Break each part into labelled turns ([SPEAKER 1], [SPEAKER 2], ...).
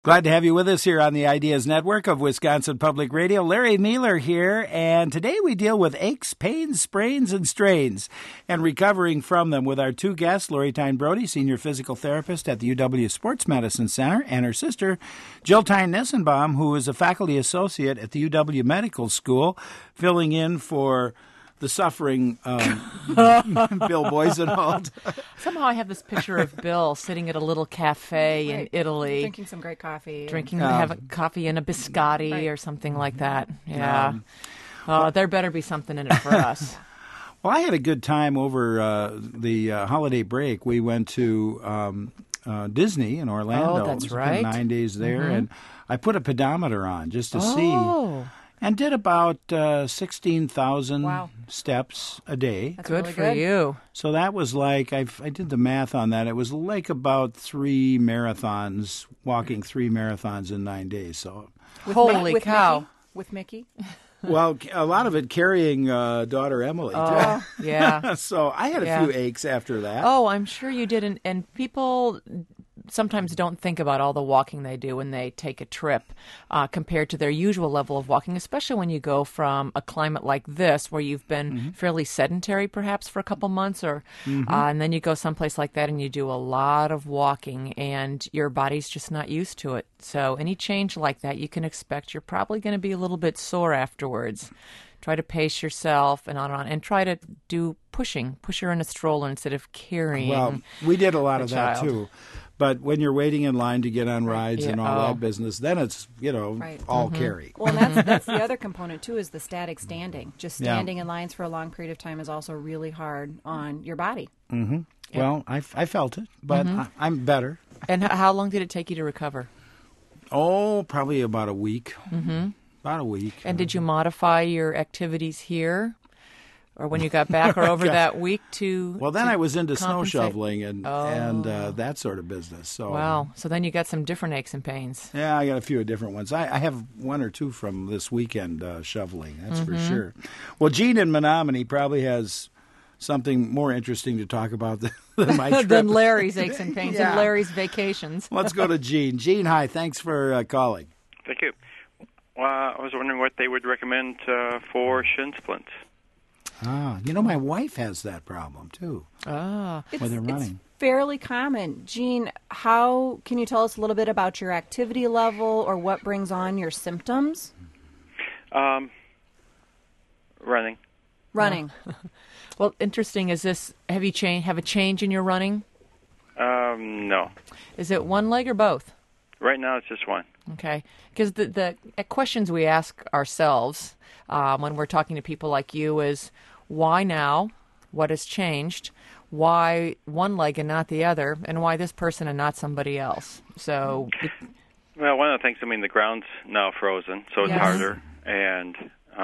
[SPEAKER 1] Glad to have you with us here on the Ideas Network of Wisconsin Public Radio. Larry Mueller here, and today we deal with aches, pains, sprains, and strains, and recovering from them with our two guests, Lori Tyne Brody, Senior Physical Therapist at the UW Sports Medicine Center, and her sister, Jill Tyne Nessenbaum, who is a faculty associate at the UW Medical School, filling in for the suffering Bill Boisenholt.
[SPEAKER 2] Somehow I have this picture of Bill sitting at a little cafe in Italy.
[SPEAKER 3] Drinking some great coffee.
[SPEAKER 2] Have a coffee and a biscotti or something like that. Yeah. There better be something in it for us.
[SPEAKER 1] Well, I had a good time over the holiday break. We went to Disney in Orlando.
[SPEAKER 2] Oh, that's right.
[SPEAKER 1] 9 days there, and I put a pedometer on just to see. And did about 16,000 steps a day.
[SPEAKER 2] That's good really for you.
[SPEAKER 1] So that was like, I did the math on that. It was like about 3 marathons, walking 3 marathons in 9 days. So
[SPEAKER 2] Holy cow.
[SPEAKER 3] With Mickey?
[SPEAKER 1] Well, a lot of it carrying daughter Emily.
[SPEAKER 2] Oh, yeah.
[SPEAKER 1] So I had a few aches after that.
[SPEAKER 2] Oh, I'm sure you did. And people sometimes don't think about all the walking they do when they take a trip compared to their usual level of walking, especially when you go from a climate like this where you've been fairly sedentary perhaps for a couple months and then you go someplace like that and you do a lot of walking and your body's just not used to it. So any change like that, you can expect you're probably going to be a little bit sore afterwards. Try to pace yourself and on, and try to do pushing. Push her in a stroller instead of carrying.
[SPEAKER 1] Well, we did a lot of that
[SPEAKER 2] child.
[SPEAKER 1] too. But when you're waiting in line to get on rides and all that business, then it's, all carry.
[SPEAKER 3] Well, and that's the other component, too, is the static standing. Just standing in lines for a long period of time is also really hard on your body.
[SPEAKER 1] Mm-hmm. Yeah. Well, I felt it, but I'm better.
[SPEAKER 2] And how long did it take you to recover?
[SPEAKER 1] Oh, probably about a week. Mm-hmm. About a week.
[SPEAKER 2] And did you modify your activities here? Or when you got back, or over that week to
[SPEAKER 1] Well, then I was into snow
[SPEAKER 2] compensate?
[SPEAKER 1] shoveling and that sort of business. So
[SPEAKER 2] wow. So then you got some different aches and pains.
[SPEAKER 1] Yeah, I got a few different ones. I have one or two from this weekend shoveling, that's for sure. Well, Gene in Menominee probably has something more interesting to talk about than my trip.
[SPEAKER 2] Than Larry's aches and pains and Larry's vacations.
[SPEAKER 1] Let's go to Gene. Gene, hi. Thanks for calling.
[SPEAKER 4] Thank you. Well, I was wondering what they would recommend for shin splints.
[SPEAKER 1] My wife has that problem, too. When they're running.
[SPEAKER 3] It's fairly common. Gene, how can you tell us a little bit about your activity level or what brings on your symptoms?
[SPEAKER 4] Running.
[SPEAKER 2] Well, interesting. Is this, have a change in your running?
[SPEAKER 4] No.
[SPEAKER 2] Is it one leg or both?
[SPEAKER 4] Right now it's just one.
[SPEAKER 2] Okay. Because the questions we ask ourselves when we're talking to people like you is, why now? What has changed? Why one leg and not the other? And why this person and not somebody else? So,
[SPEAKER 4] well, one of the things, the ground's now frozen, so it's harder. And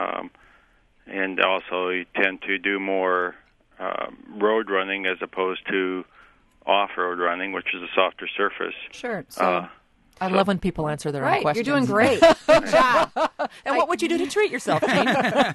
[SPEAKER 4] also you tend to do more road running as opposed to off-road running, which is a softer surface.
[SPEAKER 3] Sure. So
[SPEAKER 2] I love when people answer their own questions.
[SPEAKER 3] You're doing great. Good job.
[SPEAKER 2] And what would you do to treat yourself, Gene?
[SPEAKER 1] That's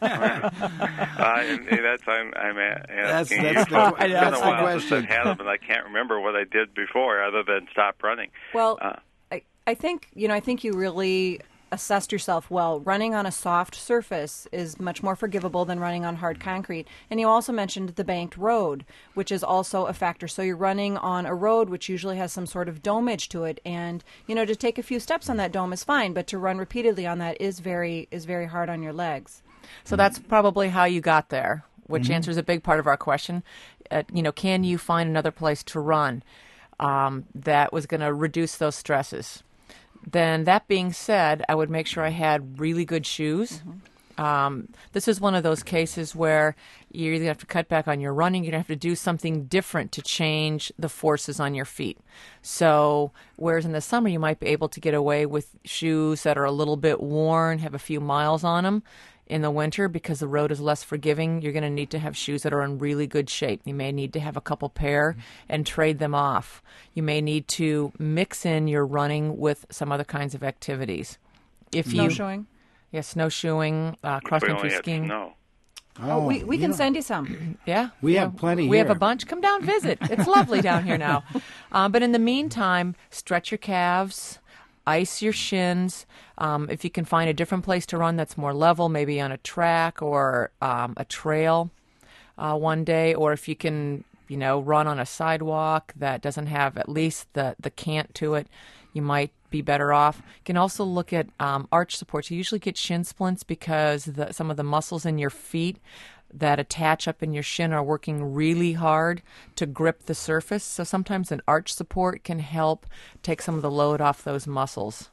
[SPEAKER 1] the question.
[SPEAKER 4] I can't remember what I did before other than stop running.
[SPEAKER 3] Well, I think you really assessed yourself well. Running on a soft surface is much more forgivable than running on hard concrete. And you also mentioned the banked road, which is also a factor. So you're running on a road which usually has some sort of domage to it. And, to take a few steps on that dome is fine, but to run repeatedly on that is very hard on your legs.
[SPEAKER 2] So that's probably how you got there, which answers a big part of our question. Can you find another place to run that was going to reduce those stresses? Then that being said, I would make sure I had really good shoes. This is one of those cases where you either have to cut back on your running, you're going to have to do something different to change the forces on your feet. So whereas in the summer you might be able to get away with shoes that are a little bit worn, have a few miles on them, in the winter, because the road is less forgiving, you're going to need to have shoes that are in really good shape. You may need to have a couple pair and trade them off. You may need to mix in your running with some other kinds of activities.
[SPEAKER 3] Snowshoeing?
[SPEAKER 2] Yeah, snowshoeing, cross-country skiing.
[SPEAKER 4] Snow.
[SPEAKER 3] Oh, we can send you some.
[SPEAKER 2] Yeah.
[SPEAKER 1] We have plenty
[SPEAKER 2] We
[SPEAKER 1] here.
[SPEAKER 2] have a bunch. Come down, visit. It's lovely down here now. But in the meantime, stretch your calves. ice your shins. If you can find a different place to run that's more level, maybe on a track or a trail one day, or if you can, run on a sidewalk that doesn't have at least the cant to it, you might be better off. You can also look at arch supports. You usually get shin splints because some of the muscles in your feet that attach up in your shin are working really hard to grip the surface. So sometimes an arch support can help take some of the load off those muscles.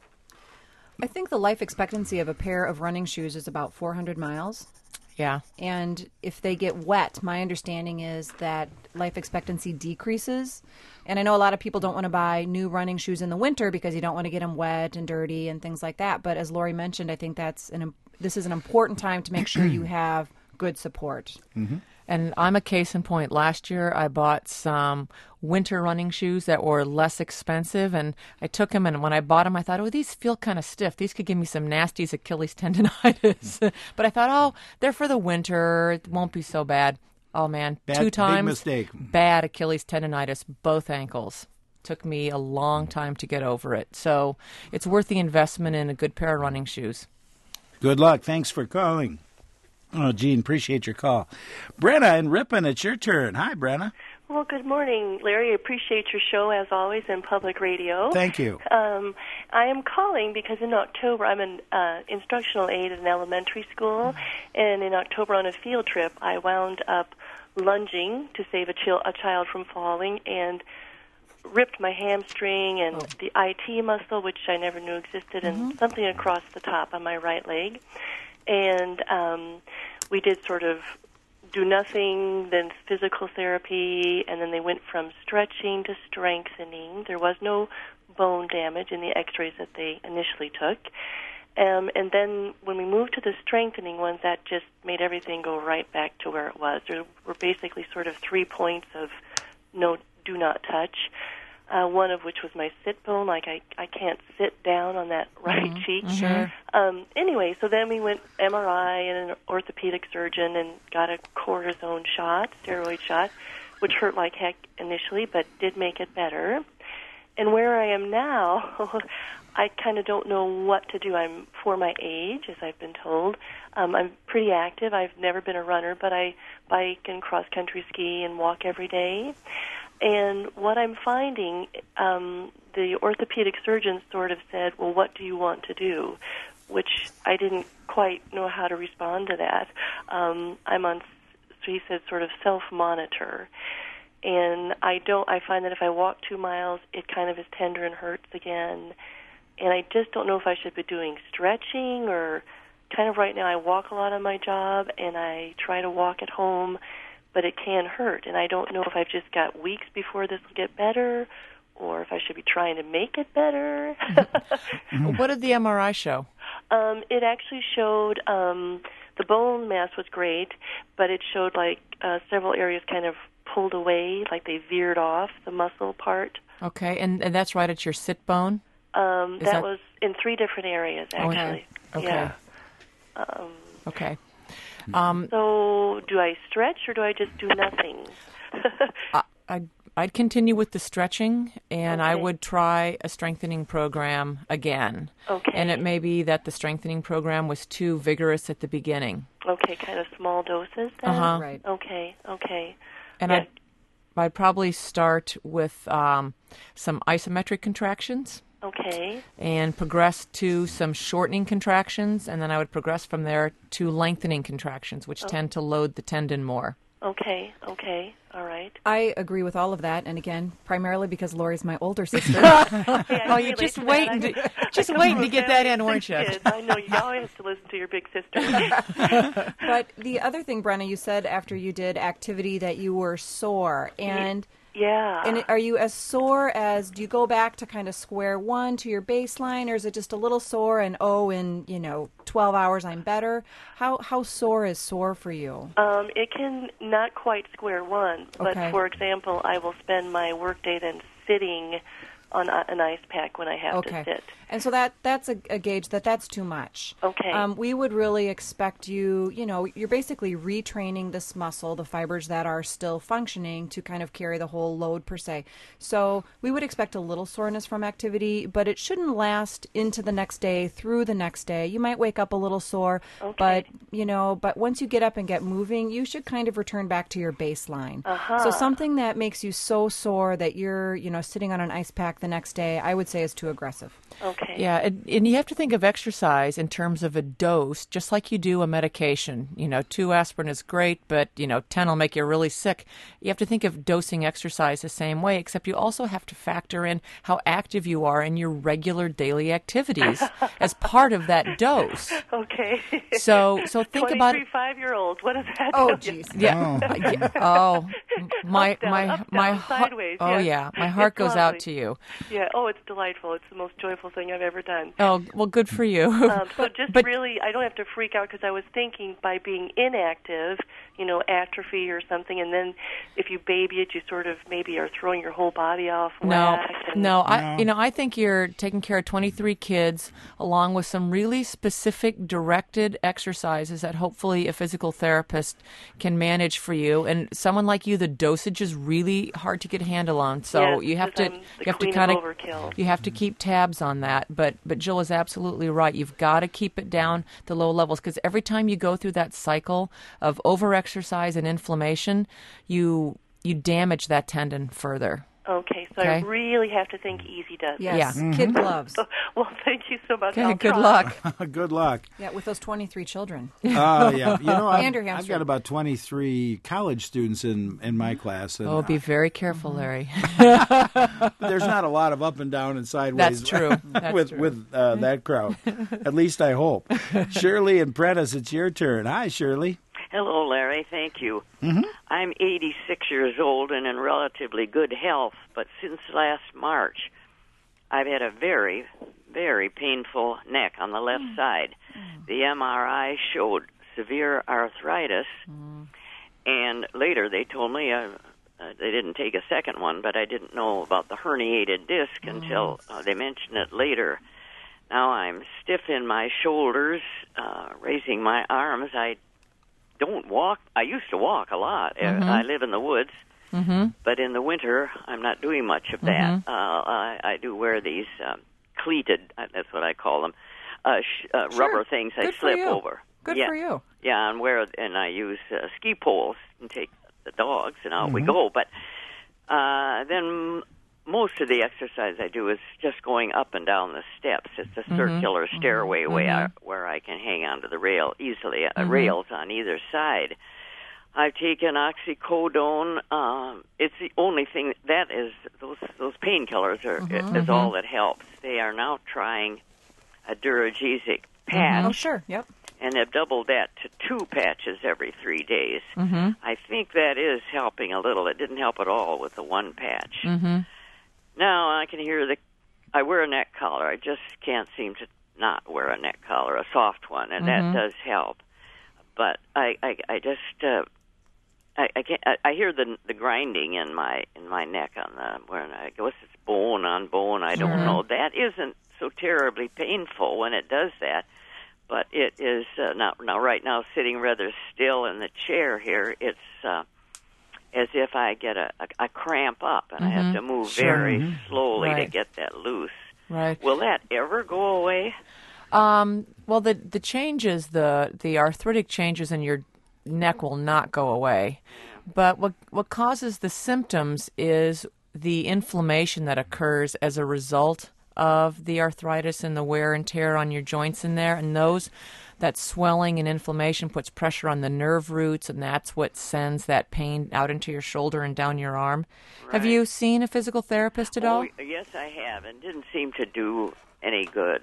[SPEAKER 3] I think the life expectancy of a pair of running shoes is about 400 miles.
[SPEAKER 2] Yeah.
[SPEAKER 3] And if they get wet, my understanding is that life expectancy decreases. And I know a lot of people don't want to buy new running shoes in the winter because you don't want to get them wet and dirty and things like that. But as Lori mentioned, I think this is an important time to make sure you have good support.
[SPEAKER 1] Mm-hmm.
[SPEAKER 2] And I'm a case in point. Last year, I bought some winter running shoes that were less expensive, and I took them, and when I bought them, I thought, these feel kind of stiff. These could give me some nasty Achilles tendonitis. But I thought, they're for the winter. It won't be so bad. Oh, man, 2 times.
[SPEAKER 1] Big mistake.
[SPEAKER 2] Bad Achilles tendonitis, both ankles. Took me a long time to get over it. So it's worth the investment in a good pair of running shoes.
[SPEAKER 1] Good luck. Thanks for calling. Oh, Gene, appreciate your call. Brenna in Ripon, it's your turn. Hi, Brenna.
[SPEAKER 5] Well, good morning, Larry. I appreciate your show, as always, in public radio.
[SPEAKER 1] Thank you.
[SPEAKER 5] I am calling because in October, I'm an instructional aide at an elementary school, and in October on a field trip, I wound up lunging to save a child from falling and ripped my hamstring and the IT muscle, which I never knew existed, and something across the top on my right leg. And we did sort of do nothing, then physical therapy, and then they went from stretching to strengthening. There was no bone damage in the x-rays that they initially took. And then when we moved to the strengthening ones, that just made everything go right back to where it was. There were basically sort of 3 points of do not touch. One of which was my sit bone, like I can't sit down on that right cheek.
[SPEAKER 2] Sure.
[SPEAKER 5] Anyway, so then we went MRI and an orthopedic surgeon and got a cortisone shot, steroid shot, which hurt like heck initially, but did make it better. And where I am now, I kind of don't know what to do. I'm for my age, as I've been told. I'm pretty active. I've never been a runner, but I bike and cross-country ski and walk every day. And what I'm finding, the orthopedic surgeon sort of said, well, what do you want to do? Which I didn't quite know how to respond to that. I'm on, so he said, sort of self-monitor. And I find that if I walk 2 miles, it kind of is tender and hurts again. And I just don't know if I should be doing stretching or kind of right now I walk a lot on my job and I try to walk at home, but it can hurt, and I don't know if I've just got weeks before this will get better or if I should be trying to make it better.
[SPEAKER 2] What did the MRI show?
[SPEAKER 5] It actually showed the bone mass was great, but it showed like several areas kind of pulled away, like they veered off the muscle part.
[SPEAKER 2] Okay, and that's right at your sit bone?
[SPEAKER 5] That was in 3 different areas, actually.
[SPEAKER 2] Okay.
[SPEAKER 5] Yeah.
[SPEAKER 2] Okay.
[SPEAKER 5] So do I stretch or do I just do nothing?
[SPEAKER 2] I'd continue with the stretching, and
[SPEAKER 5] Okay.
[SPEAKER 2] I would try a strengthening program again.
[SPEAKER 5] Okay.
[SPEAKER 2] And it may be that the strengthening program was too vigorous at the beginning.
[SPEAKER 5] Okay, kind of small doses then?
[SPEAKER 2] Uh-huh.
[SPEAKER 3] Right.
[SPEAKER 5] Okay.
[SPEAKER 2] And
[SPEAKER 5] Yeah.
[SPEAKER 2] I'd probably start with some isometric contractions.
[SPEAKER 5] Okay.
[SPEAKER 2] And progress to some shortening contractions, and then I would progress from there to lengthening contractions, which tend to load the tendon more.
[SPEAKER 5] Okay. All right.
[SPEAKER 3] I agree with all of that, and again, primarily because Lori's my older sister.
[SPEAKER 2] Oh, you're just waiting to get that in, weren't you?
[SPEAKER 5] I know you always have to listen to your big sister.
[SPEAKER 3] But the other thing, Brenna, you said after you did activity that you were sore, and
[SPEAKER 5] Yeah.
[SPEAKER 3] And are you as sore as, do you go back to kind of square one to your baseline, or is it just a little sore and, in 12 hours I'm better? How sore is sore for you?
[SPEAKER 5] It can not quite square one, but
[SPEAKER 3] Okay.
[SPEAKER 5] for example, I will spend my work day then sitting on an ice pack when I have to sit.
[SPEAKER 3] And so that's a gauge that's too much.
[SPEAKER 5] Okay.
[SPEAKER 3] We would really expect you, you're basically retraining this muscle, the fibers that are still functioning, to kind of carry the whole load per se. So we would expect a little soreness from activity, but it shouldn't last into the next day, through the next day. You might wake up a little sore, but once you get up and get moving, you should kind of return back to your baseline. So something that makes you so sore that you're, sitting on an ice pack the next day, I would say is too aggressive.
[SPEAKER 5] Okay.
[SPEAKER 2] Yeah, and you have to think of exercise in terms of a dose, just like you do a medication. 2 aspirin is great, but, 10 will make you really sick. You have to think of dosing exercise the same way, except you also have to factor in how active you are in your regular daily activities as part of that dose.
[SPEAKER 5] Okay.
[SPEAKER 2] So think about it.
[SPEAKER 5] 5-year-olds. What does that
[SPEAKER 3] Oh,
[SPEAKER 5] do?
[SPEAKER 3] jeez.
[SPEAKER 2] Yeah. Oh, my
[SPEAKER 5] sideways.
[SPEAKER 2] Oh,
[SPEAKER 5] yes.
[SPEAKER 2] yeah. My heart goes
[SPEAKER 5] lovely.
[SPEAKER 2] out to you.
[SPEAKER 5] Yeah. Oh, it's delightful. It's the most joyful thing I've ever done.
[SPEAKER 2] Oh, well, good for you.
[SPEAKER 5] So just really, I don't have to freak out, because I was thinking by being inactive, atrophy or something, and then if you baby it, you sort of maybe are throwing your whole body off whack.
[SPEAKER 2] I think you're taking care of 23 kids along with some really specific directed exercises that hopefully a physical therapist can manage for you. And someone like you, the dosage is really hard to get a handle on. So you have to kind of
[SPEAKER 5] overkill.
[SPEAKER 2] You have to keep tabs on that. But Jill is absolutely right. You've got to keep it down to low levels, because every time you go through that cycle of overexercise and inflammation, you damage that tendon further.
[SPEAKER 5] Okay, so I really have to think easy does it.
[SPEAKER 3] Yes.
[SPEAKER 2] Yeah.
[SPEAKER 3] Kid gloves.
[SPEAKER 5] Well, thank you so much.
[SPEAKER 2] Okay, good
[SPEAKER 5] try.
[SPEAKER 2] luck.
[SPEAKER 1] Good luck.
[SPEAKER 3] Yeah, with those 23 ching
[SPEAKER 1] Yeah.
[SPEAKER 3] I've
[SPEAKER 1] got about 23 college students in my class. And,
[SPEAKER 2] Be very careful, Larry.
[SPEAKER 1] there's not a lot of up and down and sideways.
[SPEAKER 2] That's true.
[SPEAKER 1] with that crowd. At least I hope. Shirley and Prentice, it's your turn. Hi, Shirley.
[SPEAKER 6] Hello, Larry. Thank you. I'm 86 years old and in relatively good health, but since last March, I've had a very, very painful neck on the left side. The MRI showed severe arthritis, and later they told me they didn't take a second one, but I didn't know about the herniated disc until they mentioned it later. Now I'm stiff in my shoulders, raising my arms. I don't walk. I used to walk a lot. I live in the woods, but in the winter, I'm not doing much of that. I do wear these cleated, that's what I call them, rubber things I slip over.
[SPEAKER 3] Good for you.
[SPEAKER 6] Yeah, and I use ski poles and take the dogs, and out we go. But then most of the exercise I do is just going up and down the steps. It's a circular stairway where I can hang onto the rail easily, rails on either side. I've taken oxycodone. It's the only thing that is those painkillers is all that helps. They are now trying a Duragesic patch.
[SPEAKER 3] Oh, sure. Yep.
[SPEAKER 6] And they've doubled that to 2 patches every 3 days. I think that is helping a little. It didn't help at all with the 1 patch. Now I can hear I wear a neck collar. I just can't seem to not wear a neck collar, a soft one, and that does help. But I just I hear the grinding in my neck when I guess it's bone on bone. I don't know. That isn't so terribly painful when it does that, but it is now right now sitting rather still in the chair here. It's as if I get a cramp up, and I have to move very slowly to get that loose.
[SPEAKER 2] Right.
[SPEAKER 6] Will that ever go away?
[SPEAKER 2] Well, the changes, the arthritic changes in your neck will not go away. But what causes the symptoms is the inflammation that occurs as a result of the arthritis and the wear and tear on your joints in there, and that swelling and inflammation puts pressure on the nerve roots, and that's what sends that pain out into your shoulder and down your arm. Right. Have you seen a physical therapist at all?
[SPEAKER 6] Yes, I have, and didn't seem to do any good.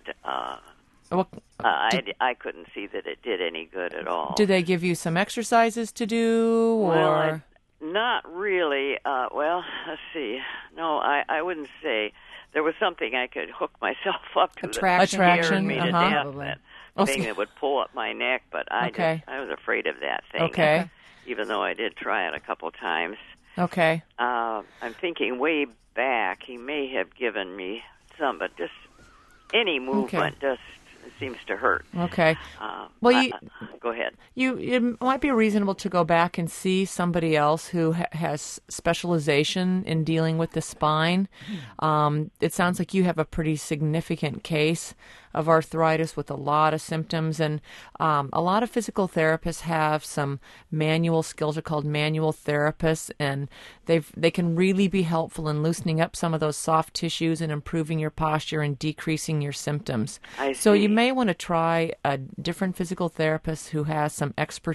[SPEAKER 6] I couldn't see that it did any good at all.
[SPEAKER 2] Do they give you some exercises to do? Or?
[SPEAKER 6] Well, not really. Let's see. No, I wouldn't say. There was something I could hook myself up to.
[SPEAKER 2] Attraction.
[SPEAKER 6] That scared me to death. That thing that would pull up my neck, but I was afraid of that thing.
[SPEAKER 2] Okay.
[SPEAKER 6] Even though I did try it a couple times.
[SPEAKER 2] Okay.
[SPEAKER 6] I'm thinking way back he may have given me some, but just any movement just seems to hurt.
[SPEAKER 2] Okay. Well,
[SPEAKER 6] Go ahead.
[SPEAKER 2] It might be reasonable to go back and see somebody else who has specialization in dealing with the spine. It sounds like you have a pretty significant case of arthritis with a lot of symptoms, and a lot of physical therapists have some manual skills. Are called manual therapists, and they can really be helpful in loosening up some of those soft tissues and improving your posture and decreasing your symptoms.
[SPEAKER 6] I
[SPEAKER 2] So
[SPEAKER 6] see.
[SPEAKER 2] you may want to try a different physical therapist who has some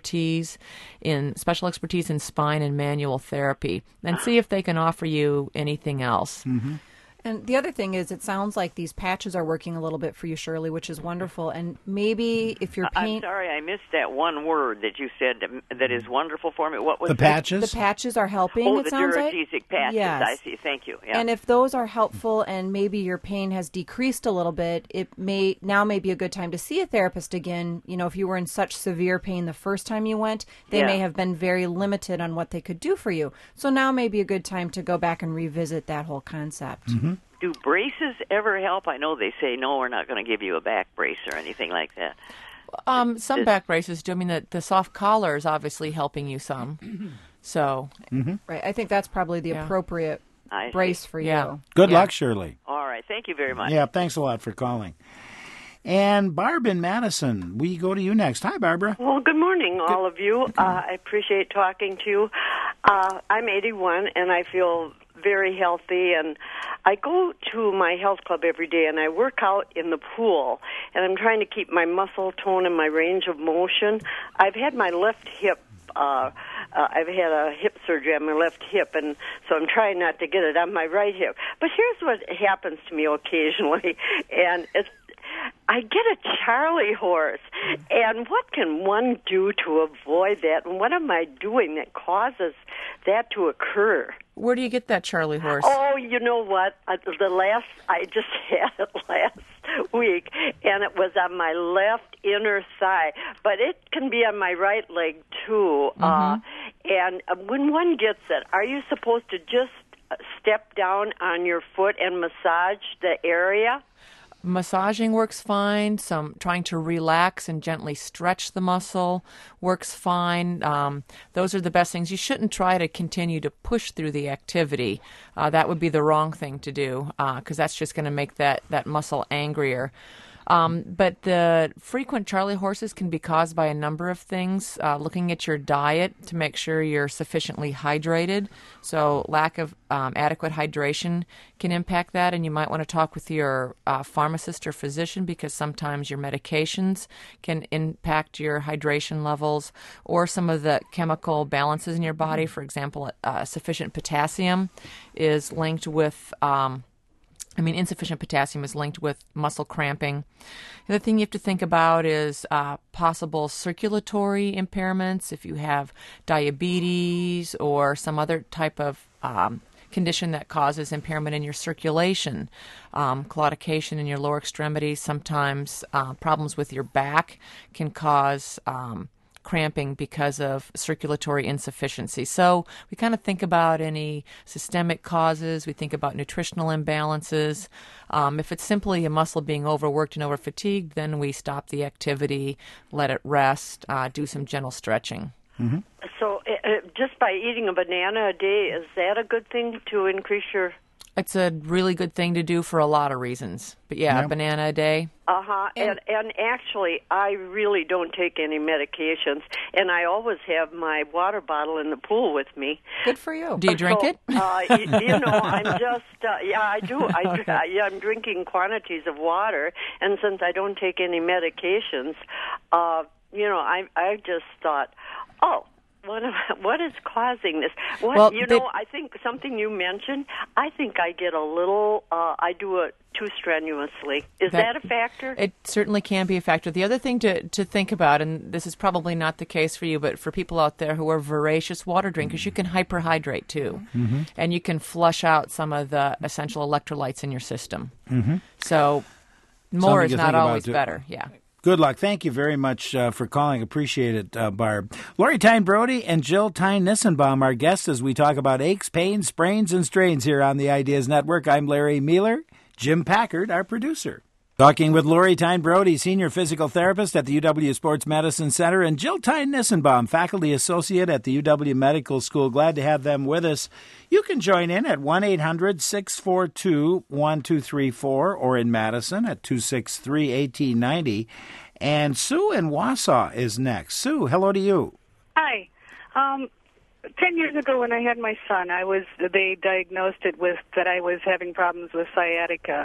[SPEAKER 2] special expertise in spine and manual therapy, and see if they can offer you anything else.
[SPEAKER 1] Mm-hmm.
[SPEAKER 3] And the other thing is, it sounds like these patches are working a little bit for you, Shirley, which is wonderful. And maybe if your pain...
[SPEAKER 6] I'm sorry, I missed that one word that you said that is wonderful for me. What was
[SPEAKER 1] The patches?
[SPEAKER 3] The patches are helping,
[SPEAKER 6] Oh,
[SPEAKER 3] it
[SPEAKER 6] the
[SPEAKER 3] sounds like.
[SPEAKER 6] Duragesic patches.
[SPEAKER 3] Yes.
[SPEAKER 6] I see. Thank you. Yeah.
[SPEAKER 3] And if those are helpful and maybe your pain has decreased a little bit, it may be a good time to see a therapist again. You know, if you were in such severe pain the first time you went, they may have been very limited on what they could do for you. So now may be a good time to go back and revisit that whole concept.
[SPEAKER 1] Mm-hmm.
[SPEAKER 6] Do braces ever help? I know they say, no, we're not going to give you a back brace or anything like that.
[SPEAKER 2] Some back braces do. I mean, the soft collar is obviously helping you some. So,
[SPEAKER 3] Right. I think that's probably the appropriate brace for you.
[SPEAKER 1] Good luck, Shirley.
[SPEAKER 6] All right. Thank you very much.
[SPEAKER 1] Yeah, thanks a lot for calling. And Barb in Madison, we go to you next. Hi, Barbara.
[SPEAKER 7] Well, good morning, all of you. I appreciate talking to you. I'm 81, and I feel very healthy, and I go to my health club every day, and I work out in the pool, and I'm trying to keep my muscle tone and my range of motion. I've had my left hip I've had a hip surgery on my left hip, and so I'm trying not to get it on my right hip. But here's what happens to me occasionally, and I get a Charlie horse, and what can one do to avoid that? And what am I doing that causes that to occur?
[SPEAKER 2] where do you get that Charlie horse?
[SPEAKER 7] Oh, you know what? I just had it last week, and it was on my left inner thigh, but it can be on my right leg too. And when one gets it, are you supposed to just step down on your foot and massage the area?
[SPEAKER 2] Massaging works fine. Trying to relax and gently stretch the muscle works fine. Those are the best things. You shouldn't try to continue to push through the activity. That would be the wrong thing to do, because that's just going to make that muscle angrier. But the frequent Charlie horses can be caused by a number of things. Looking at your diet to make sure you're sufficiently hydrated. So lack of adequate hydration can impact that, and you might want to talk with your pharmacist or physician, because sometimes your medications can impact your hydration levels or some of the chemical balances in your body. For example, sufficient potassium is linked with insufficient potassium is linked with muscle cramping. The other thing you have to think about is possible circulatory impairments. If you have diabetes or some other type of condition that causes impairment in your circulation, claudication in your lower extremities, sometimes problems with your back can cause cramping because of circulatory insufficiency. So we kind of think about any systemic causes. We think about nutritional imbalances. If it's simply a muscle being overworked and overfatigued, then we stop the activity, let it rest, do some gentle stretching.
[SPEAKER 1] Mm-hmm.
[SPEAKER 7] So just by eating a banana a day, is that a good thing to increase your...
[SPEAKER 2] It's a really good thing to do for a lot of reasons. But a banana a day.
[SPEAKER 7] And actually, I really don't take any medications, and I always have my water bottle in the pool with me.
[SPEAKER 3] Good for you.
[SPEAKER 2] Do you drink it?
[SPEAKER 7] I'm just, I do. I'm drinking quantities of water, and since I don't take any medications, I just thought, what is causing this? I think something you mentioned, I think I get a little, I do it too strenuously. Is that a factor?
[SPEAKER 2] It certainly can be a factor. The other thing to think about, and this is probably not the case for you, but for people out there who are voracious water drinkers, you can hyperhydrate too. Mm-hmm. And you can flush out some of the essential electrolytes in your system. Mm-hmm. So more is not always better. Yeah.
[SPEAKER 1] Good luck. Thank you very much for calling. Appreciate it, Barb. Lori Tyne Brody and Jill Tyne Nissenbaum, our guests, as we talk about aches, pains, sprains, and strains here on the Ideas Network. I'm Larry Mealer. Jim Packard, our producer. Talking with Lori Tyne Brody, Senior Physical Therapist at the UW Sports Medicine Center, and Jill Tyne Nissenbaum, Faculty Associate at the UW Medical School. Glad to have them with us. You can join in at 1-800-642-1234 or in Madison at 263-1890. And Sue in Wausau is next. Sue, hello to you.
[SPEAKER 8] Hi. 10 years ago when I had my son, they diagnosed it that I was having problems with sciatica.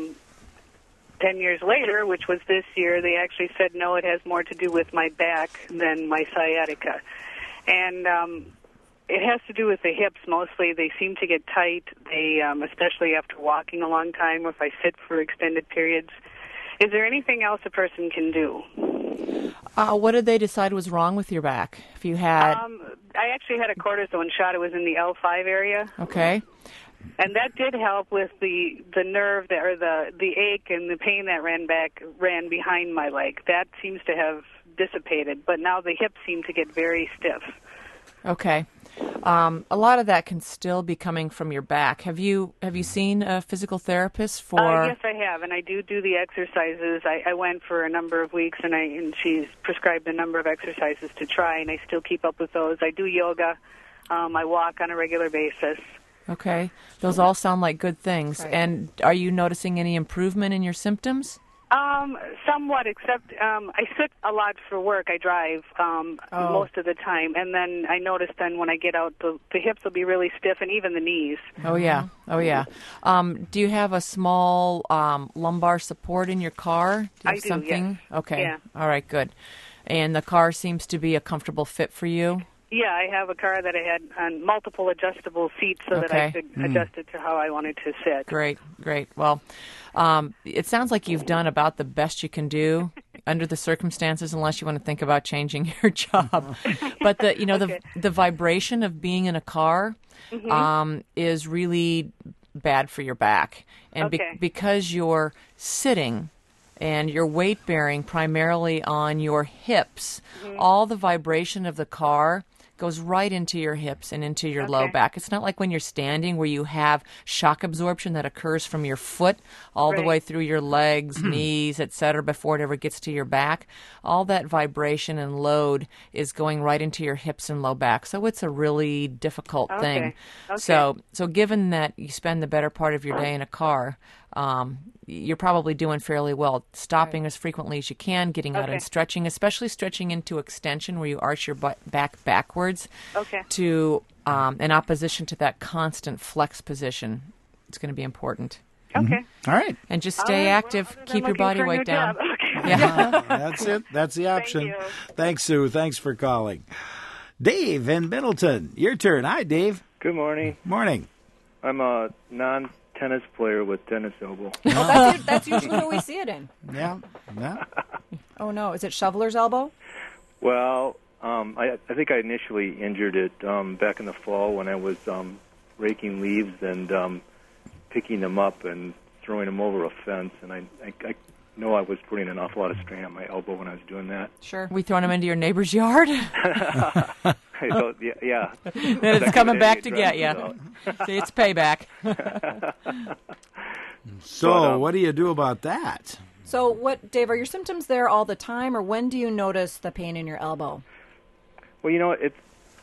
[SPEAKER 8] 10 years later, which was this year, they actually said, no, it has more to do with my back than my sciatica. And it has to do with the hips mostly. They seem to get tight, especially after walking a long time or if I sit for extended periods. Is there anything else a person can do?
[SPEAKER 2] What did they decide was wrong with your back? If you had...
[SPEAKER 8] I actually had a cortisone shot. It was in the L5 area.
[SPEAKER 2] Okay.
[SPEAKER 8] And that did help with the nerve or the ache and the pain that ran behind my leg. That seems to have dissipated, but now the hips seem to get very stiff.
[SPEAKER 2] Okay. A lot of that can still be coming from your back. Have you seen a physical therapist for?
[SPEAKER 8] Yes, I have, and I do the exercises. I went for a number of weeks, and she's prescribed a number of exercises to try, and I still keep up with those. I do yoga. I walk on a regular basis.
[SPEAKER 2] Okay. Those all sound like good things. Right. And are you noticing any improvement in your symptoms?
[SPEAKER 8] Somewhat, except I sit a lot for work. I drive most of the time, and then I notice then when I get out, the hips will be really stiff, and even the knees.
[SPEAKER 2] Oh, yeah. Oh, yeah. Do you have a small lumbar support in your car? Do you have something?
[SPEAKER 8] Yes.
[SPEAKER 2] Okay.
[SPEAKER 8] Yeah.
[SPEAKER 2] All right, good. And the car seems to be a comfortable fit for you?
[SPEAKER 8] Yeah, I have a car that I had on multiple adjustable seats so that I could adjust it to how I wanted to sit.
[SPEAKER 2] Great. Well, it sounds like you've done about the best you can do under the circumstances, unless you want to think about changing your job. But the vibration of being in a car is really bad for your back, and because you're sitting and your weight bearing primarily on your hips, all the vibration of the car goes right into your hips and into your low back. It's not like when you're standing where you have shock absorption that occurs from your foot all the way through your legs, knees, etc., before it ever gets to your back. All that vibration and load is going right into your hips and low back. So it's a really difficult thing. Okay. So given that you spend the better part of your day in a car, you're probably doing fairly well, stopping as frequently as you can, getting out and stretching, especially stretching into extension where you arch your back backwards to in opposition to that constant flex position. It's going to be important.
[SPEAKER 8] Okay.
[SPEAKER 1] All right.
[SPEAKER 2] And just stay active. Keep your body weight down.
[SPEAKER 1] Yeah. That's it. That's the option.
[SPEAKER 8] Thank you.
[SPEAKER 1] Thanks, Sue. Thanks for calling. Dave in Middleton, your turn. Hi, Dave.
[SPEAKER 9] Good morning.
[SPEAKER 1] Morning.
[SPEAKER 9] I'm a non-tennis player with tennis elbow.
[SPEAKER 3] That's usually who we see it in.
[SPEAKER 1] Yeah.
[SPEAKER 3] Oh, no. Is it shoveler's elbow?
[SPEAKER 9] Well, I think I initially injured it back in the fall when I was raking leaves and picking them up and throwing them over a fence. And I know I was putting an awful lot of strain on my elbow when I was doing that.
[SPEAKER 3] Sure.
[SPEAKER 2] We throwing them into your neighbor's yard?
[SPEAKER 9] So, yeah.
[SPEAKER 2] Then it's coming back to get you. See, it's payback.
[SPEAKER 1] So what do you do about that?
[SPEAKER 3] So Dave, are your symptoms there all the time, or when do you notice the pain in your elbow?
[SPEAKER 9] Well, it's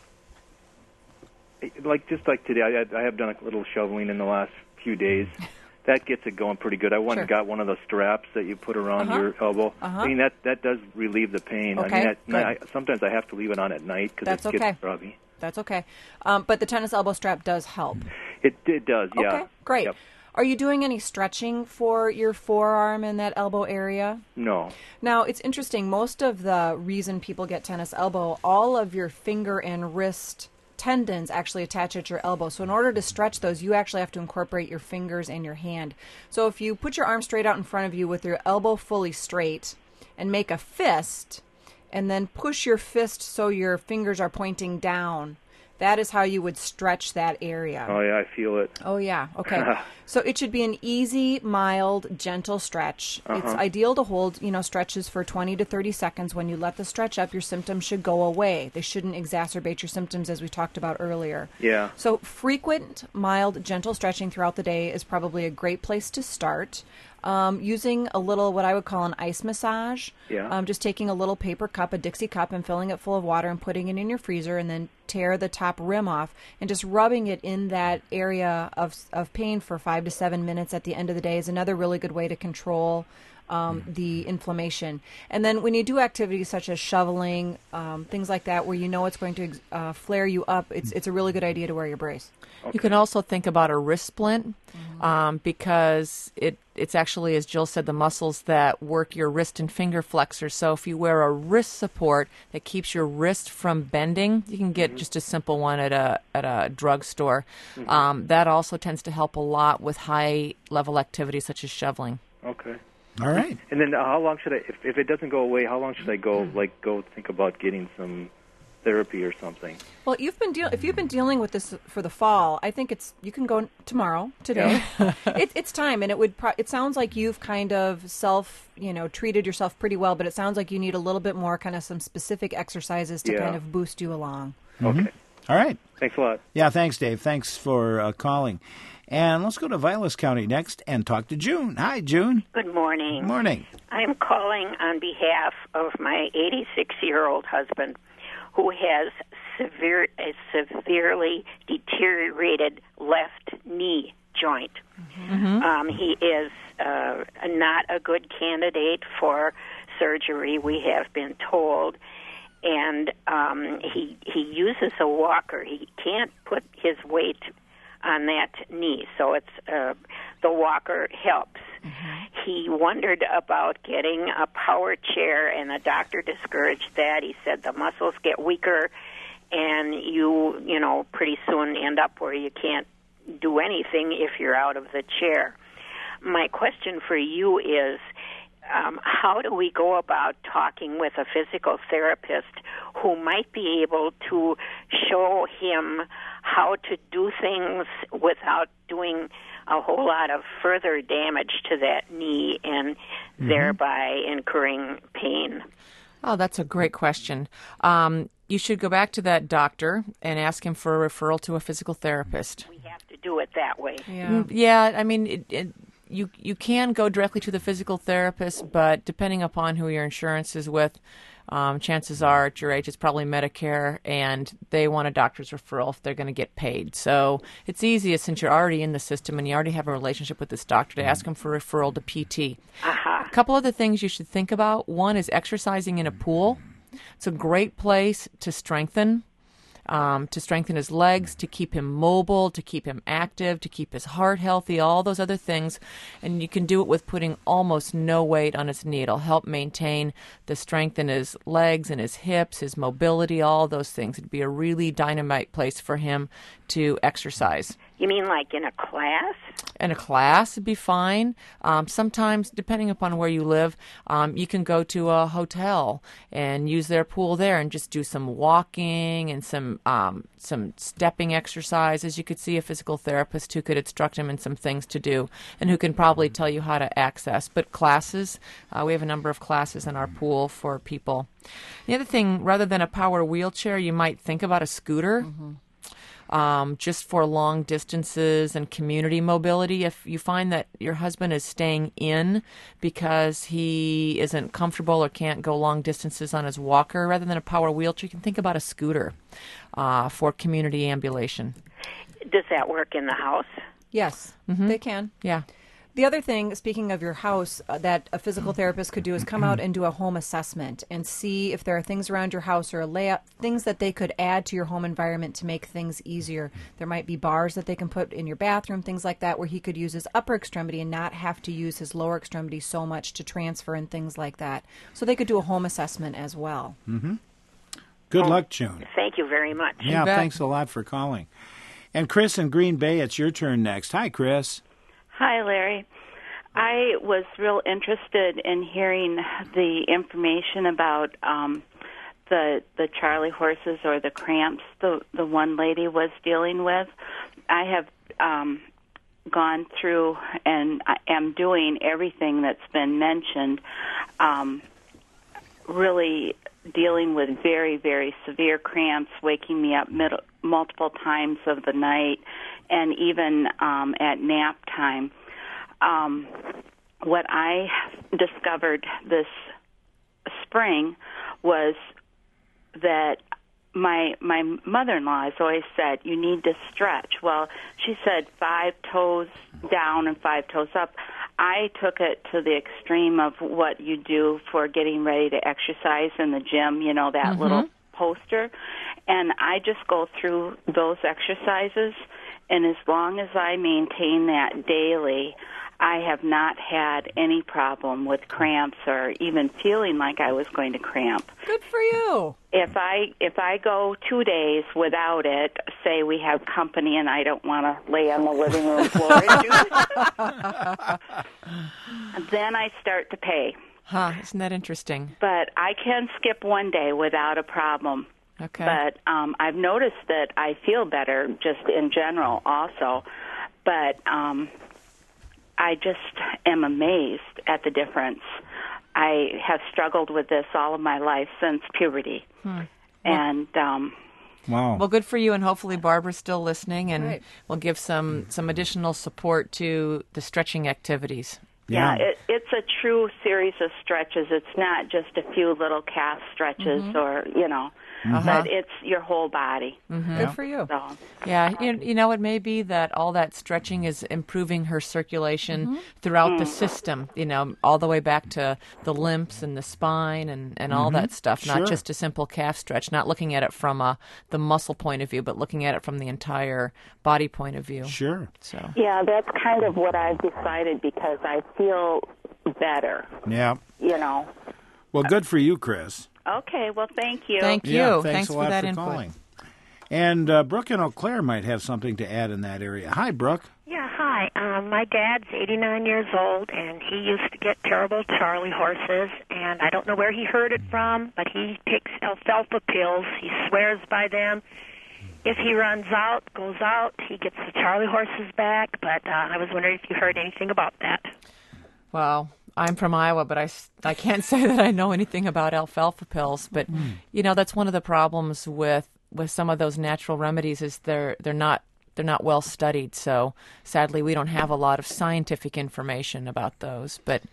[SPEAKER 9] just like today. I have done a little shoveling in the last few days. That gets it going pretty good. I went and got one of those straps that you put around your elbow. I mean, that does relieve the pain.
[SPEAKER 3] Okay.
[SPEAKER 9] I mean, sometimes I have to leave it on at night because it gets grubby.
[SPEAKER 3] That's okay. But the tennis elbow strap does help.
[SPEAKER 9] It does, yeah.
[SPEAKER 3] Okay, great.
[SPEAKER 9] Yep.
[SPEAKER 3] Are you doing any stretching for your forearm in that elbow area?
[SPEAKER 9] No.
[SPEAKER 3] Now, it's interesting. Most of the reason people get tennis elbow, all of your finger and wrist tendons actually attach at your elbow. So in order to stretch those, you actually have to incorporate your fingers and your hand. So if you put your arm straight out in front of you with your elbow fully straight and make a fist and then push your fist so your fingers are pointing down, that is how you would stretch that area.
[SPEAKER 9] Oh, yeah, I feel it.
[SPEAKER 3] Oh, yeah. Okay. So it should be an easy, mild, gentle stretch. It's ideal to hold, stretches for 20 to 30 seconds. When you let the stretch up, your symptoms should go away. They shouldn't exacerbate your symptoms, as we talked about earlier.
[SPEAKER 9] Yeah.
[SPEAKER 3] So frequent, mild, gentle stretching throughout the day is probably a great place to start. Using a little, what I would call an ice massage.
[SPEAKER 9] Yeah.
[SPEAKER 3] Just taking a little paper cup, a Dixie cup, and filling it full of water and putting it in your freezer, and then tear the top rim off and just rubbing it in that area of pain for 5 to 7 minutes at the end of the day is another really good way to control the inflammation. And then when you do activities such as shoveling, things like that, where it's going to flare you up, it's a really good idea to wear your brace.
[SPEAKER 2] Okay. You can also think about a wrist splint because it's actually, as Jill said, the muscles that work your wrist and finger flexors. So if you wear a wrist support that keeps your wrist from bending, you can get just a simple one at a drugstore. That also tends to help a lot with high-level activities such as shoveling.
[SPEAKER 9] Okay.
[SPEAKER 1] All right.
[SPEAKER 9] And then how long should I, if it doesn't go away, how long should I go think about getting some therapy or something?
[SPEAKER 3] Well, if you've been dealing with this for the fall, I think you can go today. Yeah. It's time, and it sounds like you've kind of treated yourself pretty well, but it sounds like you need a little bit more kind of some specific exercises to kind of boost you along.
[SPEAKER 9] Okay.
[SPEAKER 1] All right.
[SPEAKER 9] Thanks a lot.
[SPEAKER 1] Yeah, thanks, Dave. Thanks for calling. And let's go to Vilas County next and talk to June. Hi, June.
[SPEAKER 10] Good morning.
[SPEAKER 1] Good morning.
[SPEAKER 10] I'm calling on behalf of my 86-year-old husband who has a severely deteriorated left knee joint. He is not a good candidate for surgery, we have been told. And he uses a walker. He can't put his weight on that knee, so it's the walker helps. He wondered about getting a power chair, and the doctor discouraged that. He said the muscles get weaker, and you pretty soon end up where you can't do anything if you're out of the chair. My question for you is, how do we go about talking with a physical therapist who might be able to show him how to do things without doing a whole lot of further damage to that knee and thereby incurring pain?
[SPEAKER 2] Oh, that's a great question. You should go back to that doctor and ask him for a referral to a physical therapist.
[SPEAKER 10] We have to do it that way.
[SPEAKER 2] Yeah, I mean, you can go directly to the physical therapist, but depending upon who your insurance is with, chances are at your age it's probably Medicare, and they want a doctor's referral if they're going to get paid. So it's easiest, since you're already in the system and you already have a relationship with this doctor, to ask him for a referral to PT. A couple other things you should think about. One is exercising in a pool. It's a great place to strengthen his legs, to keep him mobile, to keep him active, to keep his heart healthy, all those other things. And you can do it with putting almost no weight on his knee. It'll help maintain the strength in his legs and his hips, his mobility, all those things. It'd be a really dynamite place for him to exercise.
[SPEAKER 10] You mean like in a class?
[SPEAKER 2] In a class would be fine. Sometimes, depending upon where you live, you can go to a hotel and use their pool there and just do some walking and some stepping exercises. You could see a physical therapist who could instruct him in some things to do and who can probably tell you how to access. But classes, we have a number of classes in our pool for people. The other thing, rather than a power wheelchair, you might think about a scooter. Just for long distances and community mobility. If you find that your husband is staying in because he isn't comfortable or can't go long distances on his walker, rather than a power wheelchair, you can think about a scooter for community ambulation.
[SPEAKER 10] Does that work in the house?
[SPEAKER 3] Yes, they can.
[SPEAKER 2] Yeah.
[SPEAKER 3] The other thing, speaking of your house, that a physical therapist could do is come out and do a home assessment and see if there are things around your house or things that they could add to your home environment to make things easier. There might be bars that they can put in your bathroom, things like that, where he could use his upper extremity and not have to use his lower extremity so much to transfer and things like that. So they could do a home assessment as well.
[SPEAKER 1] Good luck, June.
[SPEAKER 10] Thank you very much.
[SPEAKER 1] Yeah, thanks a lot for calling. And Chris in Green Bay, it's your turn next. Hi, Chris.
[SPEAKER 11] Hi, Larry. I was real interested in hearing the information about the Charlie horses or the cramps the one lady was dealing with. I have gone through and I am doing everything that's been mentioned, really dealing with very, very severe cramps, waking me up multiple times of the night, and even at nap time. What I discovered this spring was that my mother-in-law has always said, you need to stretch. Well, she said 5 toes down and 5 toes up. I took it to the extreme of what you do for getting ready to exercise in the gym, you know, that little poster. And I just go through those exercises, and as long as I maintain that daily, I have not had any problem with cramps or even feeling like I was going to cramp.
[SPEAKER 3] Good for you.
[SPEAKER 11] If I go 2 days without it, say we have company and I don't want to lay on the living room floor, then I start to pay.
[SPEAKER 2] Huh, isn't that interesting?
[SPEAKER 11] But I can skip 1 day without a problem.
[SPEAKER 2] Okay.
[SPEAKER 11] But I've noticed that I feel better just in general also. But I just am amazed at the difference. I have struggled with this all of my life since puberty. And
[SPEAKER 1] wow.
[SPEAKER 2] Well, good for you, and hopefully Barbara's still listening, and we'll give some additional support to the stretching activities.
[SPEAKER 11] Yeah, it's a true series of stretches. It's not just a few little calf stretches or, you know, but it's your whole body.
[SPEAKER 3] Good for you.
[SPEAKER 11] So.
[SPEAKER 2] Yeah, you know, it may be that all that stretching is improving her circulation throughout the system, you know, all the way back to the lymphs and the spine and all that stuff, not just a simple calf stretch, not looking at it from the muscle point of view, but looking at it from the entire body point of view.
[SPEAKER 1] Sure.
[SPEAKER 2] So.
[SPEAKER 11] Yeah, that's kind of what I've decided because I feel better.
[SPEAKER 1] Yeah.
[SPEAKER 11] You know.
[SPEAKER 1] Well, good for you, Chris.
[SPEAKER 11] Okay, well, thank you.
[SPEAKER 2] Thank you.
[SPEAKER 1] Yeah,
[SPEAKER 2] thanks
[SPEAKER 1] a
[SPEAKER 2] for
[SPEAKER 1] lot
[SPEAKER 2] that
[SPEAKER 1] for
[SPEAKER 2] input.
[SPEAKER 1] calling. And Brooke in Eau Claire might have something to add in that area. Hi, Brooke.
[SPEAKER 12] Yeah, hi. My dad's 89 years old, and he used to get terrible Charlie horses, and I don't know where he heard it from, but he takes alfalfa pills. He swears by them. If he goes out, he gets the Charlie horses back, but I was wondering if you heard anything about that.
[SPEAKER 2] Well, I'm from Iowa, but I can't say that I know anything about alfalfa pills. But, you know, that's one of the problems with some of those natural remedies is they're not well studied. So sadly, we don't have a lot of scientific information about those. But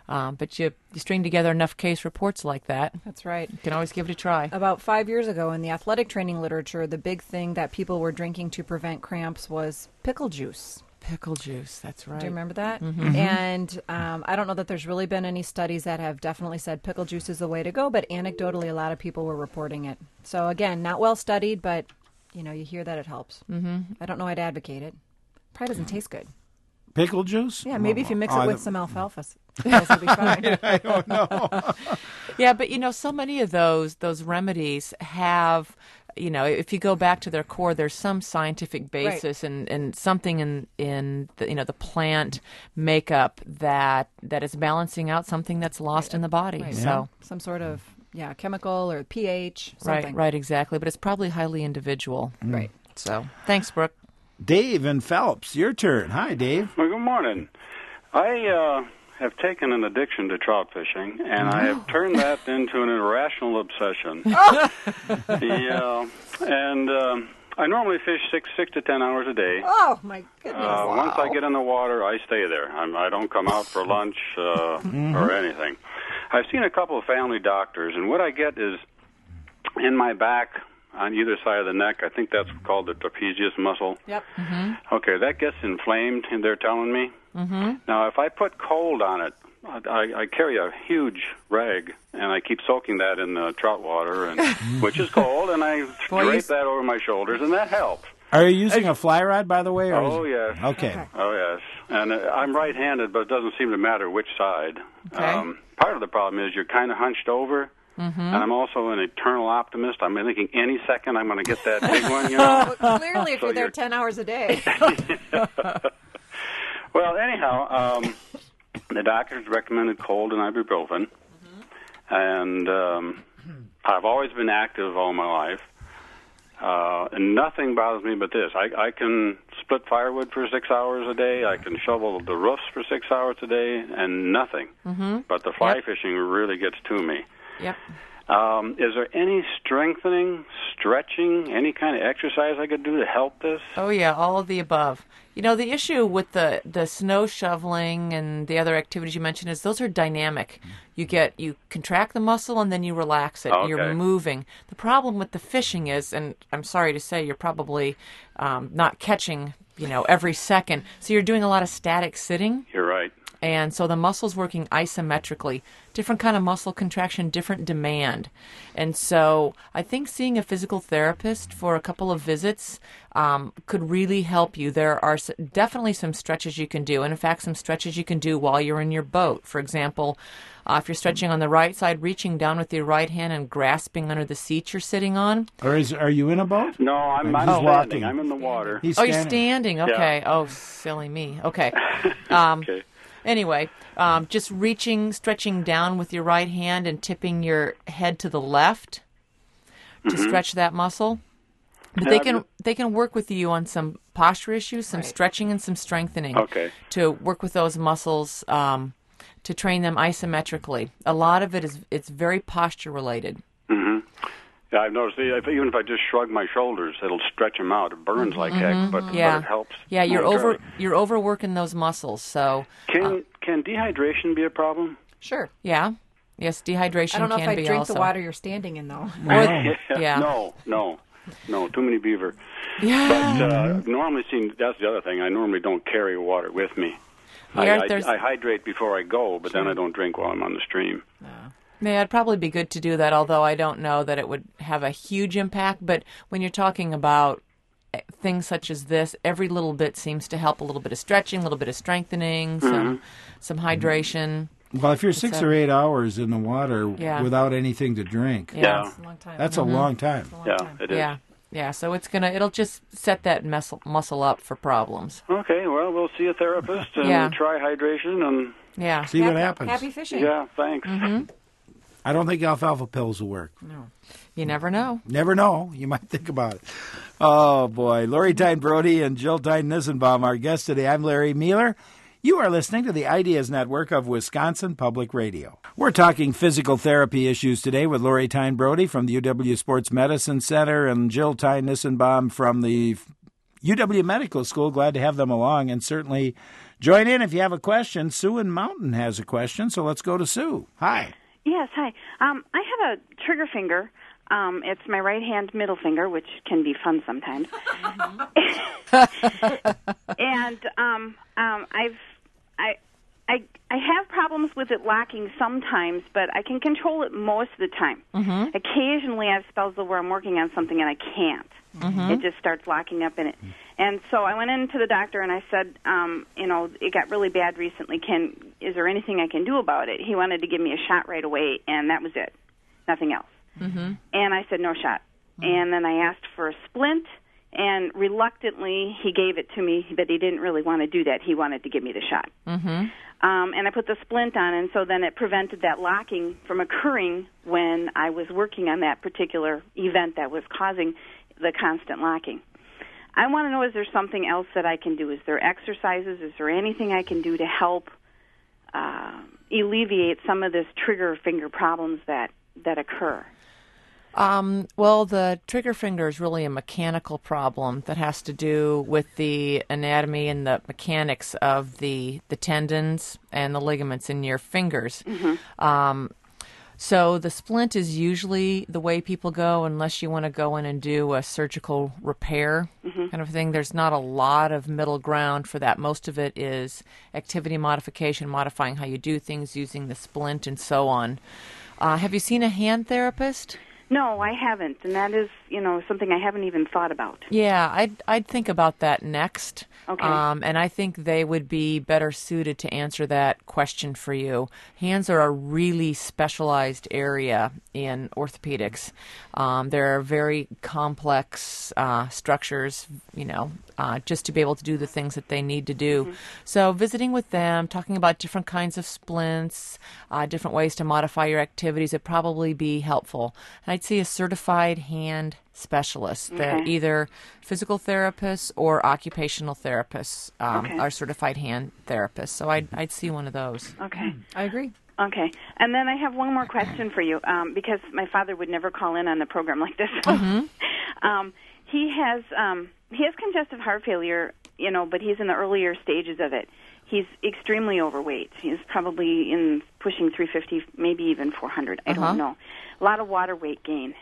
[SPEAKER 2] you string together enough case reports like that.
[SPEAKER 3] That's right.
[SPEAKER 2] You can always give it a try.
[SPEAKER 3] About 5 years ago in the athletic training literature, the big thing that people were drinking to prevent cramps was pickle juice.
[SPEAKER 2] Pickle juice, that's right.
[SPEAKER 3] Do you remember that? And I don't know that there's really been any studies that have definitely said pickle juice is the way to go, but anecdotally a lot of people were reporting it. So again, not well studied, but you know, you hear that it helps. I don't know I'd advocate it. Probably doesn't taste good.
[SPEAKER 1] Pickle juice?
[SPEAKER 3] Yeah, maybe if you mix it with some alfalfa. It'll be fine.
[SPEAKER 1] I don't know.
[SPEAKER 2] Yeah, but you know, so many of those remedies have, you know, if you go back to their core, there's some scientific basis and something in the, you know, the plant makeup that is balancing out something that's lost in the body.
[SPEAKER 3] Right.
[SPEAKER 2] So
[SPEAKER 3] some sort of chemical or pH. Something.
[SPEAKER 2] Right, exactly. But it's probably highly individual.
[SPEAKER 3] Right.
[SPEAKER 2] So thanks, Brooke.
[SPEAKER 1] Dave in Phelps, your turn. Hi, Dave.
[SPEAKER 13] Well, good morning. I have taken an addiction to trout fishing, and I have turned that into an irrational obsession. Yeah, and I normally fish 6 to 10 hours a day.
[SPEAKER 3] Oh, my goodness.
[SPEAKER 13] Once I get in the water, I stay there. I don't come out for lunch or anything. I've seen a couple of family doctors, and what I get is in my back on either side of the neck, I think that's called the trapezius muscle.
[SPEAKER 3] Yep.
[SPEAKER 13] Okay, that gets inflamed, and they're telling me. Now, if I put cold on it, I carry a huge rag, and I keep soaking that in the trout water, and which is cold, and I drape that over my shoulders, and that helps.
[SPEAKER 1] Are you using a fly rod, by the way? Or
[SPEAKER 13] Oh, yes.
[SPEAKER 1] Okay.
[SPEAKER 13] Oh, yes. And I'm right-handed, but it doesn't seem to matter which side.
[SPEAKER 2] Okay.
[SPEAKER 13] Part of the problem is you're kind of hunched over, and I'm also an eternal optimist. I'm thinking any second I'm going to get that big one, you know.
[SPEAKER 3] Well, clearly, if you're there 10 hours a day.
[SPEAKER 13] Well, anyhow, the doctors recommended cold and ibuprofen, and I've always been active all my life. And nothing bothers me but this. I can split firewood for 6 hours a day. I can shovel the roofs for 6 hours a day, and nothing. But the fly fishing really gets to me.
[SPEAKER 2] Yep.
[SPEAKER 13] Is there any strengthening, stretching, any kind of exercise I could do to help this?
[SPEAKER 2] Oh, yeah, all of the above. You know, the issue with the snow shoveling and the other activities you mentioned is those are dynamic. You contract the muscle and then you relax it.
[SPEAKER 13] Okay.
[SPEAKER 2] You're moving. The problem with the fishing is, and I'm sorry to say, you're probably not catching, every second. So you're doing a lot of static sitting.
[SPEAKER 13] You're right.
[SPEAKER 2] And so the muscle's working isometrically. Different kind of muscle contraction, different demand. And so I think seeing a physical therapist for a couple of visits could really help you. There are definitely some stretches you can do. And in fact, some stretches you can do while you're in your boat. For example, if you're stretching on the right side, reaching down with your right hand and grasping under the seat you're sitting on.
[SPEAKER 1] Or are you in a boat?
[SPEAKER 13] No, I'm standing.
[SPEAKER 1] Walking.
[SPEAKER 13] I'm in the water.
[SPEAKER 2] You're standing. Okay.
[SPEAKER 13] Yeah.
[SPEAKER 2] Oh, silly me. Okay.
[SPEAKER 13] Okay.
[SPEAKER 2] Anyway, just stretching down with your right hand and tipping your head to the left to stretch that muscle. But they can work with you on some posture issues, some stretching and some strengthening to work with those muscles to train them isometrically. A lot of it's very posture related.
[SPEAKER 13] Yeah, I've noticed even if I just shrug my shoulders, it'll stretch them out. It burns like heck, but it helps.
[SPEAKER 2] Yeah, you're overworking those muscles. So
[SPEAKER 13] can dehydration be a problem?
[SPEAKER 3] Sure.
[SPEAKER 2] Yeah. Yes, dehydration can be also.
[SPEAKER 3] I don't know if I drink the water you're standing in, though.
[SPEAKER 13] No, too many beaver.
[SPEAKER 2] Yeah.
[SPEAKER 13] But normally, that's the other thing. I normally don't carry water with me. I hydrate before I go, but then I don't drink while I'm on the stream.
[SPEAKER 2] Yeah, it'd probably be good to do that, although I don't know that it would have a huge impact. But when you're talking about things such as this, every little bit seems to help. A little bit of stretching, a little bit of strengthening, some hydration.
[SPEAKER 1] Well, if you're 6 or 8 hours in the water without anything to drink,
[SPEAKER 3] that's a long time.
[SPEAKER 1] That's a long time.
[SPEAKER 13] It is.
[SPEAKER 2] Yeah, so it'll just set that muscle up for problems.
[SPEAKER 13] Okay, well, we'll see a therapist and try hydration and
[SPEAKER 1] see what happens.
[SPEAKER 3] Happy fishing.
[SPEAKER 13] Yeah, thanks.
[SPEAKER 1] I don't think alfalfa pills will work.
[SPEAKER 2] No. You never know.
[SPEAKER 1] Never know. You might think about it. Oh, boy. Lori Tyne Brody and Jill Tyne Nissenbaum, our guests today. I'm Larry Mueller. You are listening to the Ideas Network of Wisconsin Public Radio. We're talking physical therapy issues today with Lori Tyne Brody from the UW Sports Medicine Center and Jill Tyne Nissenbaum from the UW Medical School. Glad to have them along, and certainly join in if you have a question. Sue in Mountain has a question, so let's go to Sue. Hi.
[SPEAKER 14] Yes, hi. I have a trigger finger. It's my right hand middle finger, which can be fun sometimes. And I have problems with it locking sometimes, but I can control it most of the time. Occasionally I have spells where I'm working on something and I can't. It just starts locking up in it. And so I went into the doctor and I said, it got really bad recently. Is there anything I can do about it? He wanted to give me a shot right away, and that was it. Nothing else. And I said, no shot. And then I asked for a splint, and reluctantly he gave it to me, but he didn't really want to do that. He wanted to give me the shot. And I put the splint on, and so then it prevented that locking from occurring when I was working on that particular event that was causing the constant locking. I want to know, is there something else that I can do? Is there exercises? Is there anything I can do to help alleviate some of this trigger finger problems that occur?
[SPEAKER 2] Well, the trigger finger is really a mechanical problem that has to do with the anatomy and the mechanics of the tendons and the ligaments in your fingers. So the splint is usually the way people go unless you want to go in and do a surgical repair kind of thing. There's not a lot of middle ground for that. Most of it is activity modification, modifying how you do things using the splint and so on. Have you seen a hand therapist?
[SPEAKER 14] No, I haven't, and that is, something I haven't even thought about.
[SPEAKER 2] Yeah, I'd think about that next.
[SPEAKER 14] Okay.
[SPEAKER 2] And I think they would be better suited to answer that question for you. Hands are a really specialized area in orthopedics. They're very complex structures, just to be able to do the things that they need to do. Mm-hmm. So visiting with them, talking about different kinds of splints, different ways to modify your activities would probably be helpful. And I'd see a certified hand specialist. They're either physical therapists or occupational therapists are certified hand therapists. So I'd see one of those.
[SPEAKER 14] Okay.
[SPEAKER 3] I agree.
[SPEAKER 14] Okay. And then I have one more question for you, because my father would never call in on a program like this. He has congestive heart failure, but he's in the earlier stages of it. He's extremely overweight. He's probably pushing 350, maybe even 400. I don't know. A lot of water weight gain.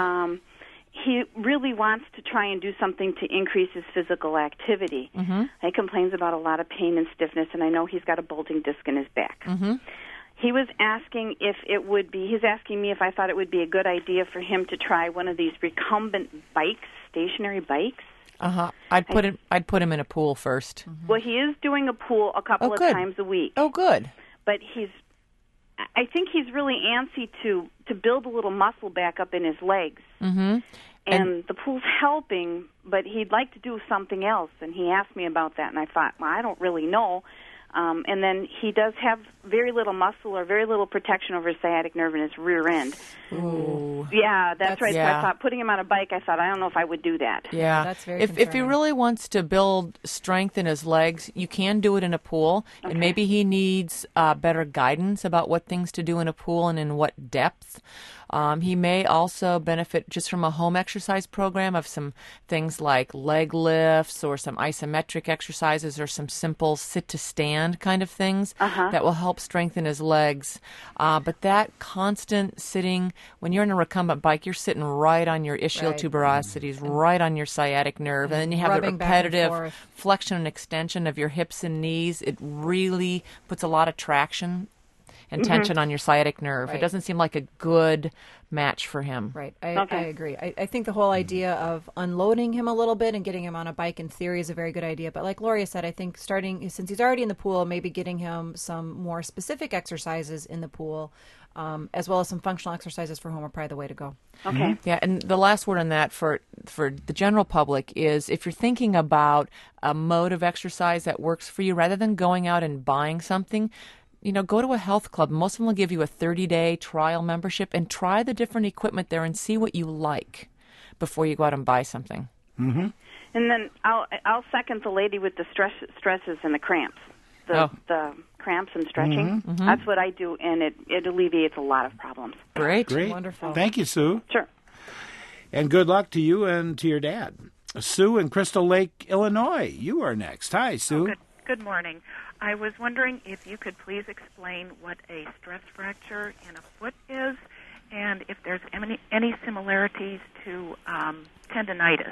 [SPEAKER 14] He really wants to try and do something to increase his physical activity. He complains about a lot of pain and stiffness, and I know he's got a bulging disc in his back. He was asking he's asking me if I thought it would be a good idea for him to try one of these recumbent bikes, stationary bikes.
[SPEAKER 2] I'd put him in a pool first.
[SPEAKER 14] Well, he is doing a pool a couple of times a week.
[SPEAKER 2] Oh, good.
[SPEAKER 14] But I think he's really antsy to build a little muscle back up in his legs. And the pool's helping, but he'd like to do something else. And he asked me about that, and I thought, well, I don't really know. And then he does have very little muscle or very little protection over his sciatic nerve in his rear end.
[SPEAKER 2] Ooh.
[SPEAKER 14] Yeah, that's right. Yeah. So I thought, putting him on a bike, I thought, I don't know if I would do that.
[SPEAKER 2] Yeah.
[SPEAKER 3] That's very
[SPEAKER 2] if he really wants to build strength in his legs, you can do it in a pool. And maybe he needs better guidance about what things to do in a pool and in what depth. He may also benefit just from a home exercise program of some things like leg lifts or some isometric exercises or some simple sit-to-stand kind of things that will help strengthen his legs. But that constant sitting, when you're in a recumbent bike, you're sitting right on your ischial tuberosities, right on your sciatic nerve, and then you have the repetitive flexion and extension of your hips and knees. It really puts a lot of traction and tension on your sciatic nerve. It doesn't seem like a good match for him.
[SPEAKER 3] Right. I agree. I think the whole idea of unloading him a little bit and getting him on a bike in theory is a very good idea. But like Gloria said, I think starting, since he's already in the pool, maybe getting him some more specific exercises in the pool, as well as some functional exercises for home are probably the way to go.
[SPEAKER 14] Okay.
[SPEAKER 2] Yeah, and the last word on that for the general public is if you're thinking about a mode of exercise that works for you, rather than going out and buying something, go to a health club. Most of them will give you a 30-day trial membership and try the different equipment there and see what you like before you go out and buy something.
[SPEAKER 14] And then I'll second the lady with the stresses and the cramps. The cramps and stretching. That's what I do, and it alleviates a lot of problems.
[SPEAKER 1] Great.
[SPEAKER 3] Wonderful.
[SPEAKER 1] Thank you, Sue.
[SPEAKER 14] Sure.
[SPEAKER 1] And good luck to you and to your dad. Sue in Crystal Lake, Illinois. You are next. Hi, Sue.
[SPEAKER 15] Good morning. I was wondering if you could please explain what a stress fracture in a foot is and if there's any similarities to tendinitis.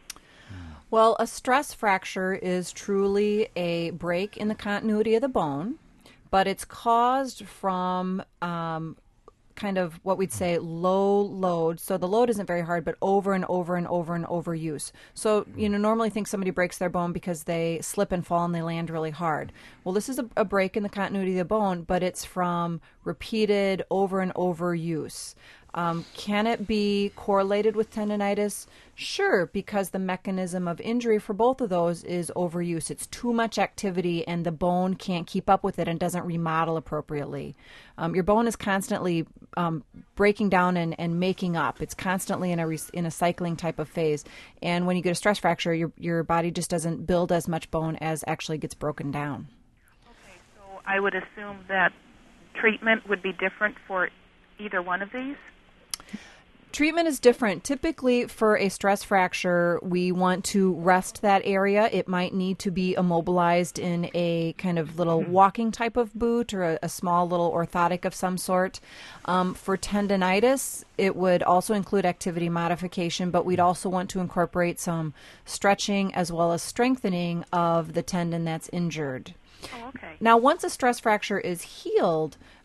[SPEAKER 3] Well, a stress fracture is truly a break in the continuity of the bone, but it's caused from kind of what we'd say low load. So the load isn't very hard, but over and over and over and over use. So, normally think somebody breaks their bone because they slip and fall and they land really hard. Well, this is a break in the continuity of the bone, but it's from repeated over and over use. Can it be correlated with tendinitis? Sure, because the mechanism of injury for both of those is overuse. It's too much activity and the bone can't keep up with it and doesn't remodel appropriately. Your bone is constantly breaking down and making up. It's constantly in a cycling type of phase. And when you get a stress fracture, your body just doesn't build as much bone as actually gets broken down.
[SPEAKER 15] Okay, so I would assume that treatment would be different for either one of these?
[SPEAKER 3] Treatment is different. Typically, for a stress fracture, we want to rest that area. It might need to be immobilized in a kind of little walking type of boot or a small little orthotic of some sort. For tendinitis, it would also include activity modification, but we'd also want to incorporate some stretching as well as strengthening of the tendon that's injured.
[SPEAKER 15] Oh, okay.
[SPEAKER 3] Now, once a stress fracture is healed,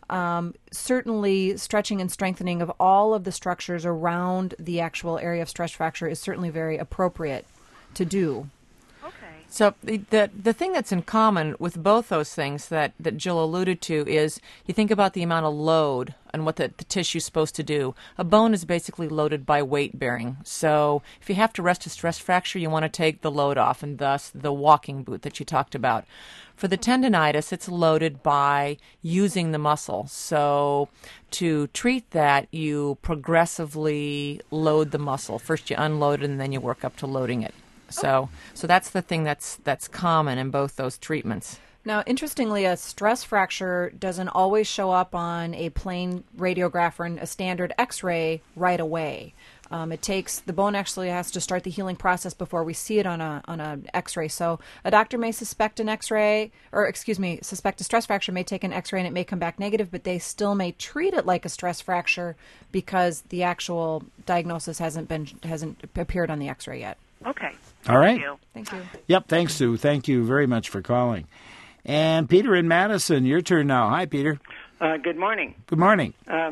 [SPEAKER 3] certainly stretching and strengthening of all of the structures around the actual area of stress fracture is certainly very appropriate to do.
[SPEAKER 2] So the thing that's in common with both those things that Jill alluded to is you think about the amount of load and what the tissue's supposed to do. A bone is basically loaded by weight bearing. So if you have to rest a stress fracture, you want to take the load off, and thus the walking boot that you talked about. For the tendonitis, it's loaded by using the muscle. So to treat that, you progressively load the muscle. First you unload it, and then you work up to loading it. So that's the thing that's common in both those treatments.
[SPEAKER 3] Now, interestingly, a stress fracture doesn't always show up on a plain radiograph or a standard X-ray right away. The bone actually has to start the healing process before we see it on a X-ray. So a doctor may suspect suspect a stress fracture, may take an X-ray, and it may come back negative, but they still may treat it like a stress fracture because the actual diagnosis hasn't appeared on the X-ray yet.
[SPEAKER 15] Okay.
[SPEAKER 1] All right.
[SPEAKER 3] Thank you.
[SPEAKER 1] Yep, thanks, Sue. Thank you very much for calling. And Peter in Madison, your turn now. Hi, Peter.
[SPEAKER 16] Good morning.
[SPEAKER 1] Good morning.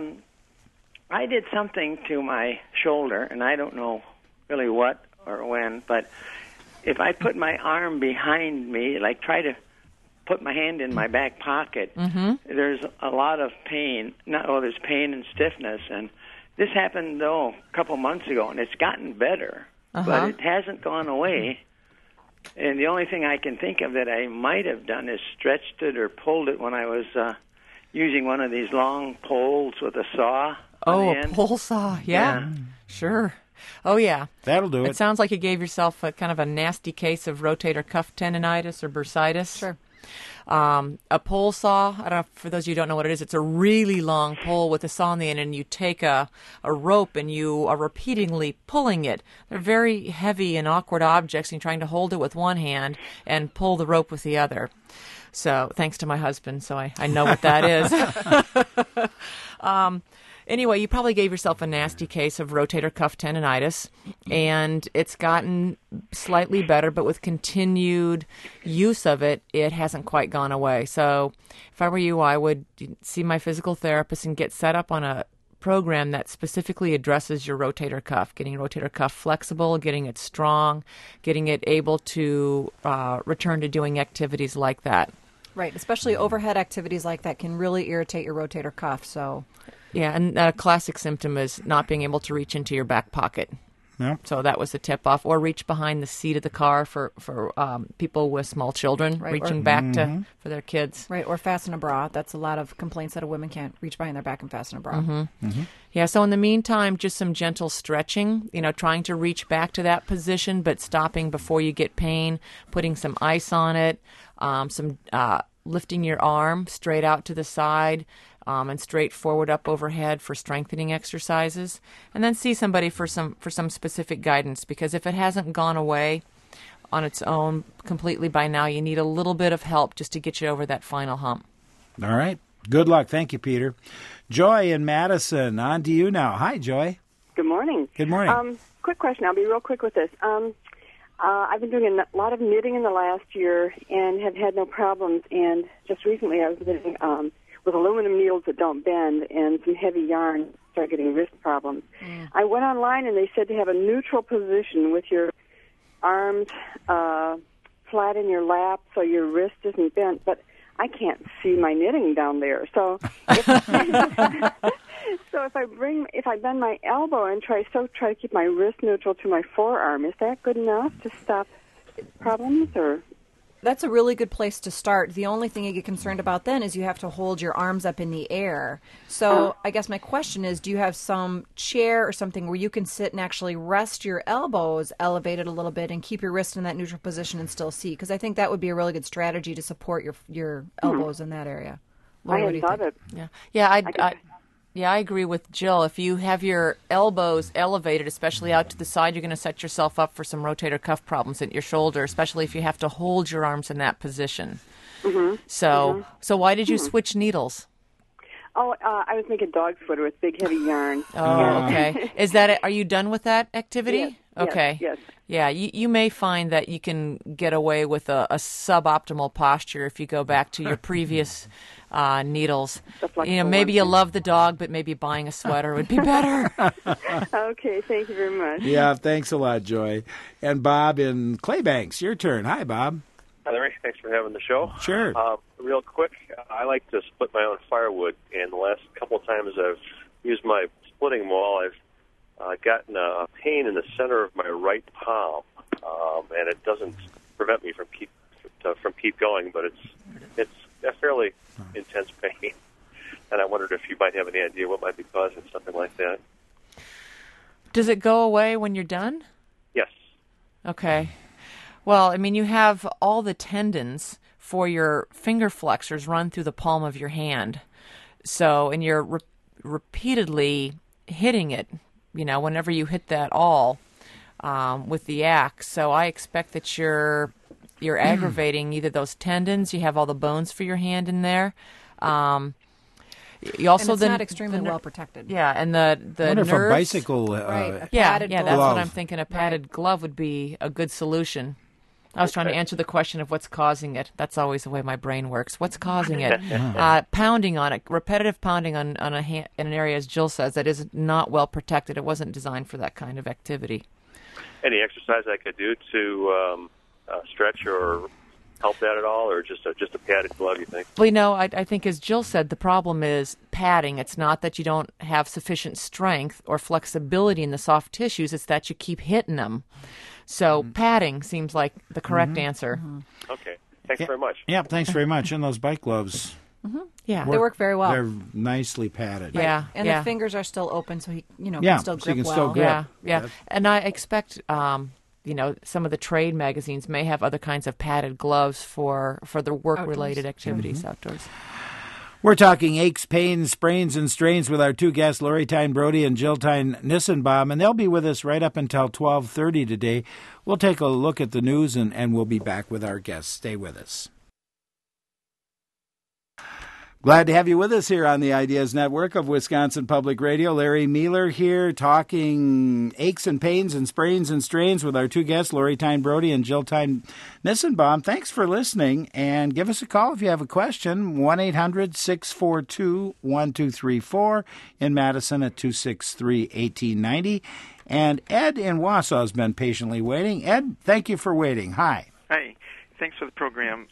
[SPEAKER 16] I did something to my shoulder, and I don't know really what or when, but if I put my arm behind me, like try to put my hand in my back pocket, there's a lot of pain. There's pain and stiffness, and this happened, a couple months ago, and it's gotten better. But it hasn't gone away. And the only thing I can think of that I might have done is stretched it or pulled it when I was using one of these long poles with a saw.
[SPEAKER 2] Oh, a pole saw. Yeah. Sure. Oh, yeah.
[SPEAKER 1] That'll do it.
[SPEAKER 2] It sounds like you gave yourself a kind of a nasty case of rotator cuff tendonitis or bursitis.
[SPEAKER 3] Sure.
[SPEAKER 2] A pole saw, I don't know, for those of you who don't know what it is, it's a really long pole with a saw on the end, and you take a rope and you are repeatedly pulling it. They're very heavy and awkward objects, and you're trying to hold it with one hand and pull the rope with the other. So, thanks to my husband, so I know what that is. Anyway, you probably gave yourself a nasty case of rotator cuff tendonitis, and it's gotten slightly better, but with continued use of it, it hasn't quite gone away. So if I were you, I would see my physical therapist and get set up on a program that specifically addresses your rotator cuff, getting your rotator cuff flexible, getting it strong, getting it able to return to doing activities like that.
[SPEAKER 3] Right, especially overhead activities like that can really irritate your rotator cuff, so...
[SPEAKER 2] Yeah, and a classic symptom is not being able to reach into your back pocket.
[SPEAKER 1] Yep.
[SPEAKER 2] So that was the tip-off. Or reach behind the seat of the car for people with small children,
[SPEAKER 3] right,
[SPEAKER 2] reaching back for their kids.
[SPEAKER 3] Right, or fasten a bra. That's a lot of complaints that a woman can't reach behind their back and fasten a bra.
[SPEAKER 2] Yeah, so in the meantime, just some gentle stretching, trying to reach back to that position, but stopping before you get pain, putting some ice on it, some lifting your arm straight out to the side, and straight forward up overhead for strengthening exercises, and then see somebody for some specific guidance, because if it hasn't gone away on its own completely by now, you need a little bit of help just to get you over that final hump.
[SPEAKER 1] All right. Good luck. Thank you, Peter. Joy in Madison, on to you now. Hi, Joy.
[SPEAKER 17] Good morning.
[SPEAKER 1] Good morning.
[SPEAKER 17] Quick question. I'll be real quick with this. I've been doing a lot of knitting in the last year and have had no problems, and just recently I was knitting with aluminum needles that don't bend and some heavy yarn, start getting wrist problems. I went online and they said to have a neutral position with your arms flat in your lap so your wrist isn't bent, but I can't see my knitting down there. So if I bend my elbow and try to keep my wrist neutral to my forearm, is that good enough to stop problems? Or
[SPEAKER 3] that's a really good place to start. The only thing you get concerned about then is you have to hold your arms up in the air. So I guess my question is, do you have some chair or something where you can sit and actually rest your elbows elevated a little bit and keep your wrist in that neutral position and still see? Because I think that would be a really good strategy to support your elbows in that area.
[SPEAKER 17] Lori, I hadn't thought it.
[SPEAKER 2] Yeah, I agree with Jill. If you have your elbows elevated, especially out to the side, you're going to set yourself up for some rotator cuff problems at your shoulder, especially if you have to hold your arms in that position. So why did you switch needles?
[SPEAKER 17] I was making dog's footer with big, heavy yarn.
[SPEAKER 2] Oh, okay. Is that? Are you done with that activity?
[SPEAKER 17] Yes.
[SPEAKER 2] Okay.
[SPEAKER 17] Yes.
[SPEAKER 2] Yeah, you may find that you can get away with a suboptimal posture if you go back to your previous needles.
[SPEAKER 17] ones.
[SPEAKER 2] Maybe you love the dog, but maybe buying a sweater would be better.
[SPEAKER 17] Okay, thank you very much.
[SPEAKER 1] Yeah, thanks a lot, Joy. And Bob in Claybanks, your turn. Hi, Bob.
[SPEAKER 18] Hi, Larry. Thanks for having the show.
[SPEAKER 1] Sure.
[SPEAKER 18] Real quick, I like to split my own firewood, and the last couple of times I've used my splitting maul, I've gotten a pain in the center of my right palm, and it doesn't prevent me from keep going, but it's a fairly intense pain. And I wondered if you might have any idea what might be causing something like that.
[SPEAKER 2] Does it go away when you're done?
[SPEAKER 18] Yes.
[SPEAKER 2] Okay. Well, I mean, you have all the tendons for your finger flexors run through the palm of your hand. So, and you're repeatedly hitting it, whenever you hit that awl with the axe. So I expect that you're aggravating either those tendons, you have all the bones for your hand in there. You also
[SPEAKER 3] and it's not extremely well protected.
[SPEAKER 2] Yeah, and the
[SPEAKER 1] I wonder
[SPEAKER 2] nerves.
[SPEAKER 1] If a bicycle,
[SPEAKER 3] right,
[SPEAKER 2] that's
[SPEAKER 1] glove.
[SPEAKER 2] what I'm thinking. A padded glove would be a good solution. I was trying to answer the question of what's causing it. That's always the way my brain works. What's causing it? Pounding on it, repetitive pounding on in an area, as Jill says, that is not well protected. It wasn't designed for that kind of activity.
[SPEAKER 18] Any exercise I could do to stretch or help that at all, or just a padded glove, you think?
[SPEAKER 2] Well, I think as Jill said, the problem is padding. It's not that you don't have sufficient strength or flexibility in the soft tissues. It's that you keep hitting them. So padding seems like the correct answer.
[SPEAKER 18] Okay. Thanks very much.
[SPEAKER 1] Yeah, thanks very much. And those bike gloves.
[SPEAKER 3] Yeah, they work very well.
[SPEAKER 1] They're nicely padded.
[SPEAKER 2] Yeah,
[SPEAKER 3] and the fingers are still open, so he, can still grip
[SPEAKER 1] so you can
[SPEAKER 3] well.
[SPEAKER 1] still grip.
[SPEAKER 2] Yeah. And I expect, some of the trade magazines may have other kinds of padded gloves for the work-related activities outdoors.
[SPEAKER 1] We're talking aches, pains, sprains, and strains with our two guests, Lori Tyne Brody and Jill Tyne Nissenbaum, and they'll be with us right up until 12:30 today. We'll take a look at the news, and we'll be back with our guests. Stay with us. Glad to have you with us here on the Ideas Network of Wisconsin Public Radio. Larry Mealer here talking aches and pains and sprains and strains with our two guests, Lori Tyne Brody and Jill Tyne Nissenbaum. Thanks for listening, and give us a call if you have a question, 1-800-642-1234 in Madison at 263-1890. And Ed in Wausau has been patiently waiting. Ed, thank you for waiting. Hi.
[SPEAKER 19] Hi. Thanks for the program.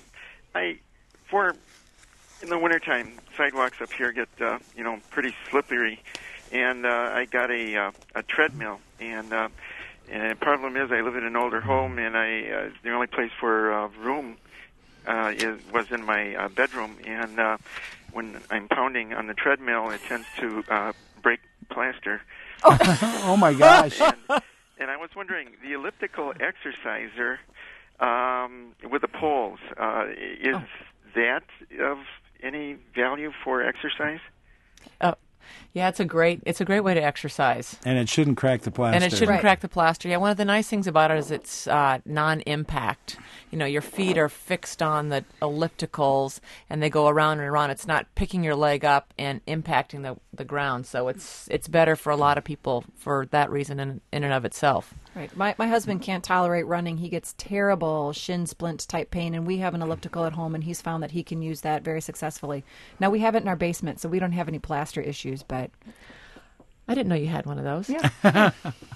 [SPEAKER 19] In the wintertime, sidewalks up here get, pretty slippery, and I got a treadmill, and the problem is I live in an older home, and the only place for room was in my bedroom, and when I'm pounding on the treadmill, it tends to break plaster.
[SPEAKER 1] Oh my gosh.
[SPEAKER 19] And I was wondering, the elliptical exerciser with the poles, is that of any value for exercise?
[SPEAKER 2] Yeah, it's a great way to exercise.
[SPEAKER 1] And it shouldn't crack the plaster.
[SPEAKER 2] And it shouldn't crack the plaster. Yeah, one of the nice things about it is it's non-impact. Your feet are fixed on the ellipticals, and they go around and around. It's not picking your leg up and impacting the ground. So it's better for a lot of people for that reason in and of itself.
[SPEAKER 3] Right. My husband can't tolerate running. He gets terrible shin splint type pain, and we have an elliptical at home, and he's found that he can use that very successfully. Now, we have it in our basement, so we don't have any plaster issues, but
[SPEAKER 2] I didn't know you had one of those.
[SPEAKER 1] Yeah.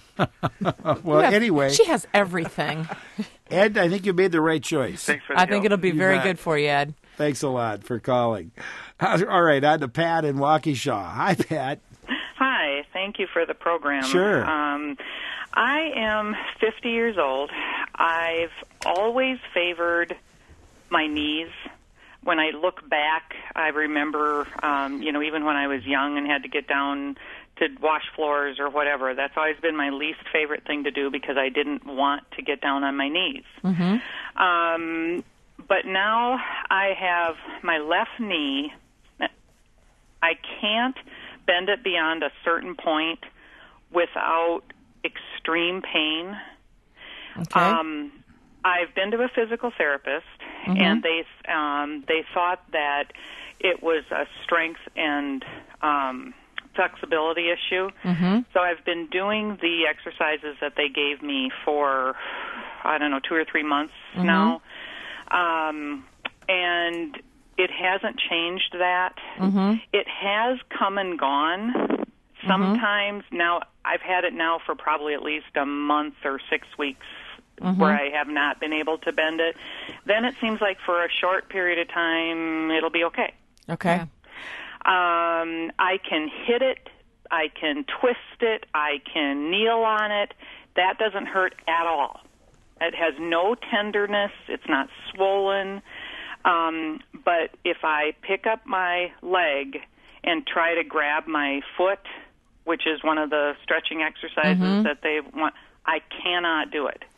[SPEAKER 1] Well, anyway.
[SPEAKER 2] She has everything.
[SPEAKER 1] Ed, I think you made the right choice.
[SPEAKER 19] Thanks for the
[SPEAKER 2] I think it'll be very good for you, Ed.
[SPEAKER 1] Thanks a lot for calling. All right, on to Pat in Waukesha. Hi, Pat.
[SPEAKER 20] Hi, thank you for the program.
[SPEAKER 1] Sure.
[SPEAKER 20] I am 50 years old. I've always favored my knees. When I look back, I remember, even when I was young and had to get down to wash floors or whatever, that's always been my least favorite thing to do because I didn't want to get down on my knees.
[SPEAKER 2] Mm-hmm.
[SPEAKER 20] But now I have my left knee. I can't bend it beyond a certain point without extreme pain.
[SPEAKER 2] Okay.
[SPEAKER 20] I've been to a physical therapist, and they thought that it was a strength and flexibility issue. So I've been doing the exercises that they gave me for, 2 or 3 months now. And it hasn't changed that.
[SPEAKER 2] Mm-hmm.
[SPEAKER 20] It has come and gone. Sometimes now, I've had it now for probably at least a month or 6 weeks where I have not been able to bend it. Then it seems like for a short period of time, it'll be okay.
[SPEAKER 2] Okay.
[SPEAKER 20] I can hit it. I can twist it. I can kneel on it. That doesn't hurt at all. It has no tenderness. It's not swollen. But if I pick up my leg and try to grab my foot, which is one of the stretching exercises that they want, I cannot do it.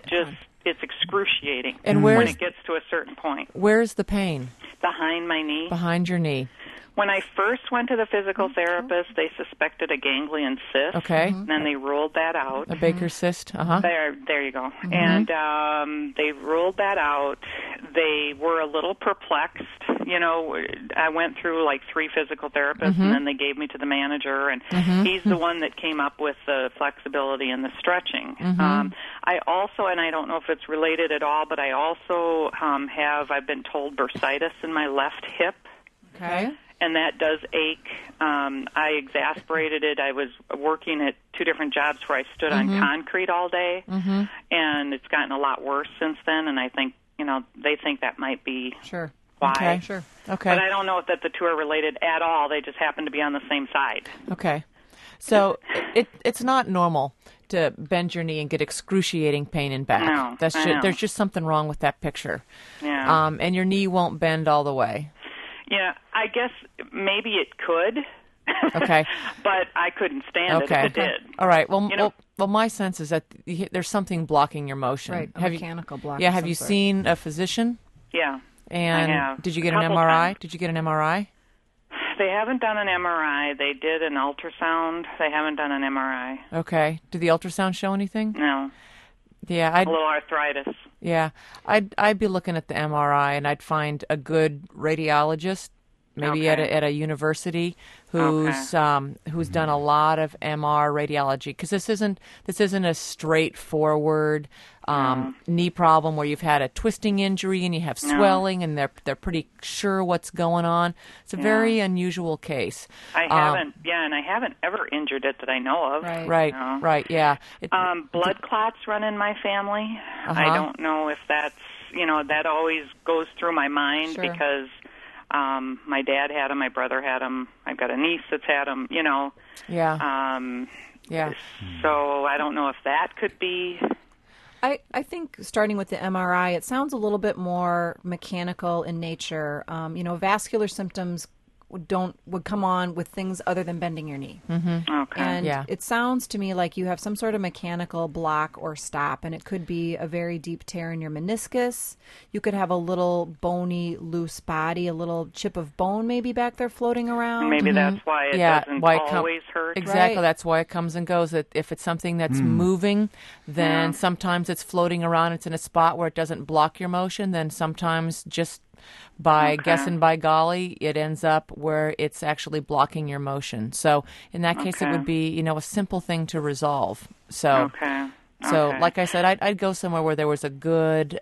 [SPEAKER 20] It's excruciating when it gets to a certain point.
[SPEAKER 2] Where's the pain?
[SPEAKER 20] Behind my knee.
[SPEAKER 2] Behind your knee.
[SPEAKER 20] When I first went to the physical therapist, they suspected a ganglion cyst.
[SPEAKER 2] Okay.
[SPEAKER 20] And then they ruled that out.
[SPEAKER 2] A Baker's cyst. Uh-huh.
[SPEAKER 20] There you go. And they ruled that out. They were a little perplexed. You know, I went through like 3 physical therapists, and then they gave me to the manager, and he's the one that came up with the flexibility and the stretching. I also, and I don't know if it's related at all, but I also I've been told bursitis in my left hip.
[SPEAKER 2] Okay.
[SPEAKER 20] And that does ache. I exasperated it. I was working at 2 different jobs where I stood on concrete all day, and it's gotten a lot worse since then, and I think, they think that might be why.
[SPEAKER 2] Okay. Sure. Okay.
[SPEAKER 20] But I don't know that the 2 are related at all. They just happen to be on the same side.
[SPEAKER 2] Okay. So it's not normal to bend your knee and get excruciating pain in back.
[SPEAKER 20] No,
[SPEAKER 2] there's just something wrong with that picture.
[SPEAKER 20] Yeah.
[SPEAKER 2] And your knee won't bend all the way.
[SPEAKER 20] Yeah, I guess maybe it could.
[SPEAKER 2] Okay.
[SPEAKER 20] But I couldn't stand it if it did.
[SPEAKER 2] All right. Well, well, my sense is that there's something blocking your motion.
[SPEAKER 3] Right, a mechanical block.
[SPEAKER 2] Yeah, have you seen a physician?
[SPEAKER 20] Yeah.
[SPEAKER 2] And
[SPEAKER 20] I have.
[SPEAKER 2] Did you get an MRI?
[SPEAKER 20] Times.
[SPEAKER 2] Did you get an MRI?
[SPEAKER 20] They haven't done an MRI. They did an ultrasound. They haven't done an MRI.
[SPEAKER 2] Okay. Did the ultrasound show anything?
[SPEAKER 20] No.
[SPEAKER 2] Yeah,
[SPEAKER 20] a little arthritis.
[SPEAKER 2] Yeah, I'd be looking at the MRI, and I'd find a good radiologist, maybe at a university, who's done a lot of MR radiology, because this isn't a straightforward knee problem where you've had a twisting injury and you have swelling, and they're pretty sure what's going on. It's a very unusual case.
[SPEAKER 20] I haven't ever injured it that I know of.
[SPEAKER 2] Right, yeah.
[SPEAKER 20] Blood clots run in my family. I don't know if that's, that always goes through my mind because my dad had them, my brother had them, I've got a niece that's had them,
[SPEAKER 2] Yeah.
[SPEAKER 3] Yeah.
[SPEAKER 20] So I don't know if that could be.
[SPEAKER 3] I think starting with the MRI, it sounds a little bit more mechanical in nature. Vascular symptoms would come on with things other than bending your knee.
[SPEAKER 20] Okay.
[SPEAKER 3] And it sounds to me like you have some sort of mechanical block or stop, and it could be a very deep tear in your meniscus. You could have a little bony, loose body, a little chip of bone maybe back there floating around.
[SPEAKER 20] Maybe that's why it doesn't always hurt.
[SPEAKER 2] Exactly, that's why it comes and goes. If it's something that's moving, then sometimes it's floating around. It's in a spot where it doesn't block your motion. Then sometimes just by guessing by golly, it ends up where it's actually blocking your motion. So in that case, it would be, a simple thing to resolve. So, like I said, I'd go somewhere where there was a good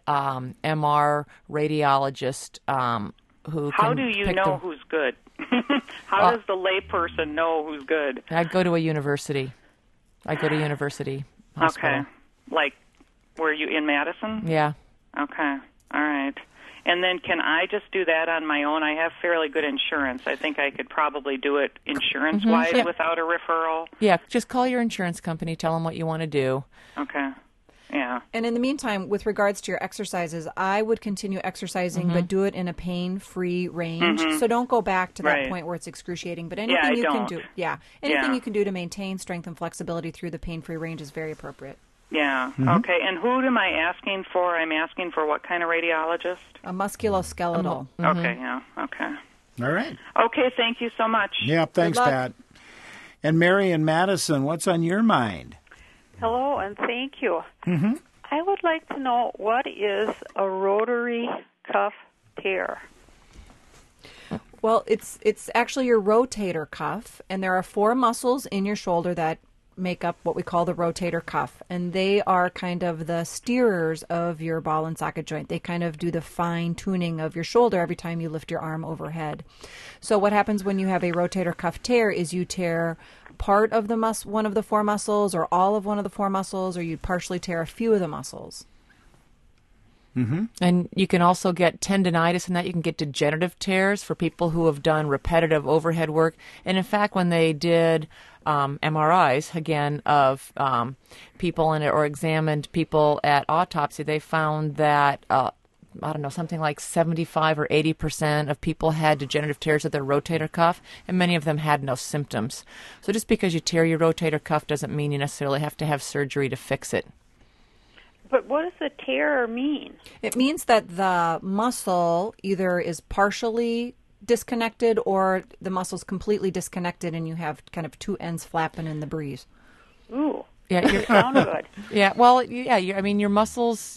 [SPEAKER 2] MR radiologist who.
[SPEAKER 20] How do you know who's good? How does the layperson know who's good?
[SPEAKER 2] I'd go to a university. I'd go to university hospital.
[SPEAKER 20] Okay. Like, were you in Madison?
[SPEAKER 2] Yeah.
[SPEAKER 20] Okay. All right. And then can I just do that on my own? I have fairly good insurance. I think I could probably do it insurance-wise without a referral.
[SPEAKER 2] Yeah, just call your insurance company, tell them what you want to do.
[SPEAKER 20] Okay. Yeah.
[SPEAKER 3] And in the meantime, with regards to your exercises, I would continue exercising, but do it in a pain-free range. So don't go back to that point where it's excruciating. But anything can do, anything you can do to maintain strength and flexibility through the pain-free range is very appropriate.
[SPEAKER 20] Yeah. Okay. And who am I asking for? I'm asking for what kind of radiologist?
[SPEAKER 3] A musculoskeletal.
[SPEAKER 20] Okay. Yeah. Okay.
[SPEAKER 1] All right.
[SPEAKER 20] Okay. Thank you so much.
[SPEAKER 1] Yeah. Thanks, Pat. And Mary in Madison, what's on your mind?
[SPEAKER 21] Hello, and thank you.
[SPEAKER 1] Mm-hmm.
[SPEAKER 21] I would like to know, what is a rotary cuff tear?
[SPEAKER 3] Well, it's actually your rotator cuff, and there are 4 muscles in your shoulder that make up what we call the rotator cuff, and they are kind of the steerers of your ball and socket joint. They kind of do the fine tuning of your shoulder every time you lift your arm overhead. So what happens when you have a rotator cuff tear is you tear part of the one of the four muscles, or all of one of the four muscles, or you partially tear a few of the muscles.
[SPEAKER 1] Mm-hmm.
[SPEAKER 2] And you can also get tendinitis in that. You can get degenerative tears for people who have done repetitive overhead work. And in fact, when they did MRIs, again, of people or examined people at autopsy, they found that, something like 75 or 80% of people had degenerative tears of their rotator cuff, and many of them had no symptoms. So just because you tear your rotator cuff doesn't mean you necessarily have to have surgery to fix it.
[SPEAKER 21] But what does a tear mean?
[SPEAKER 3] It means that the muscle either is partially disconnected or the muscle's completely disconnected, and you have kind of two ends flapping in the breeze.
[SPEAKER 21] Ooh,
[SPEAKER 2] yeah,
[SPEAKER 21] you sound good.
[SPEAKER 2] Yeah, well, yeah, your muscles,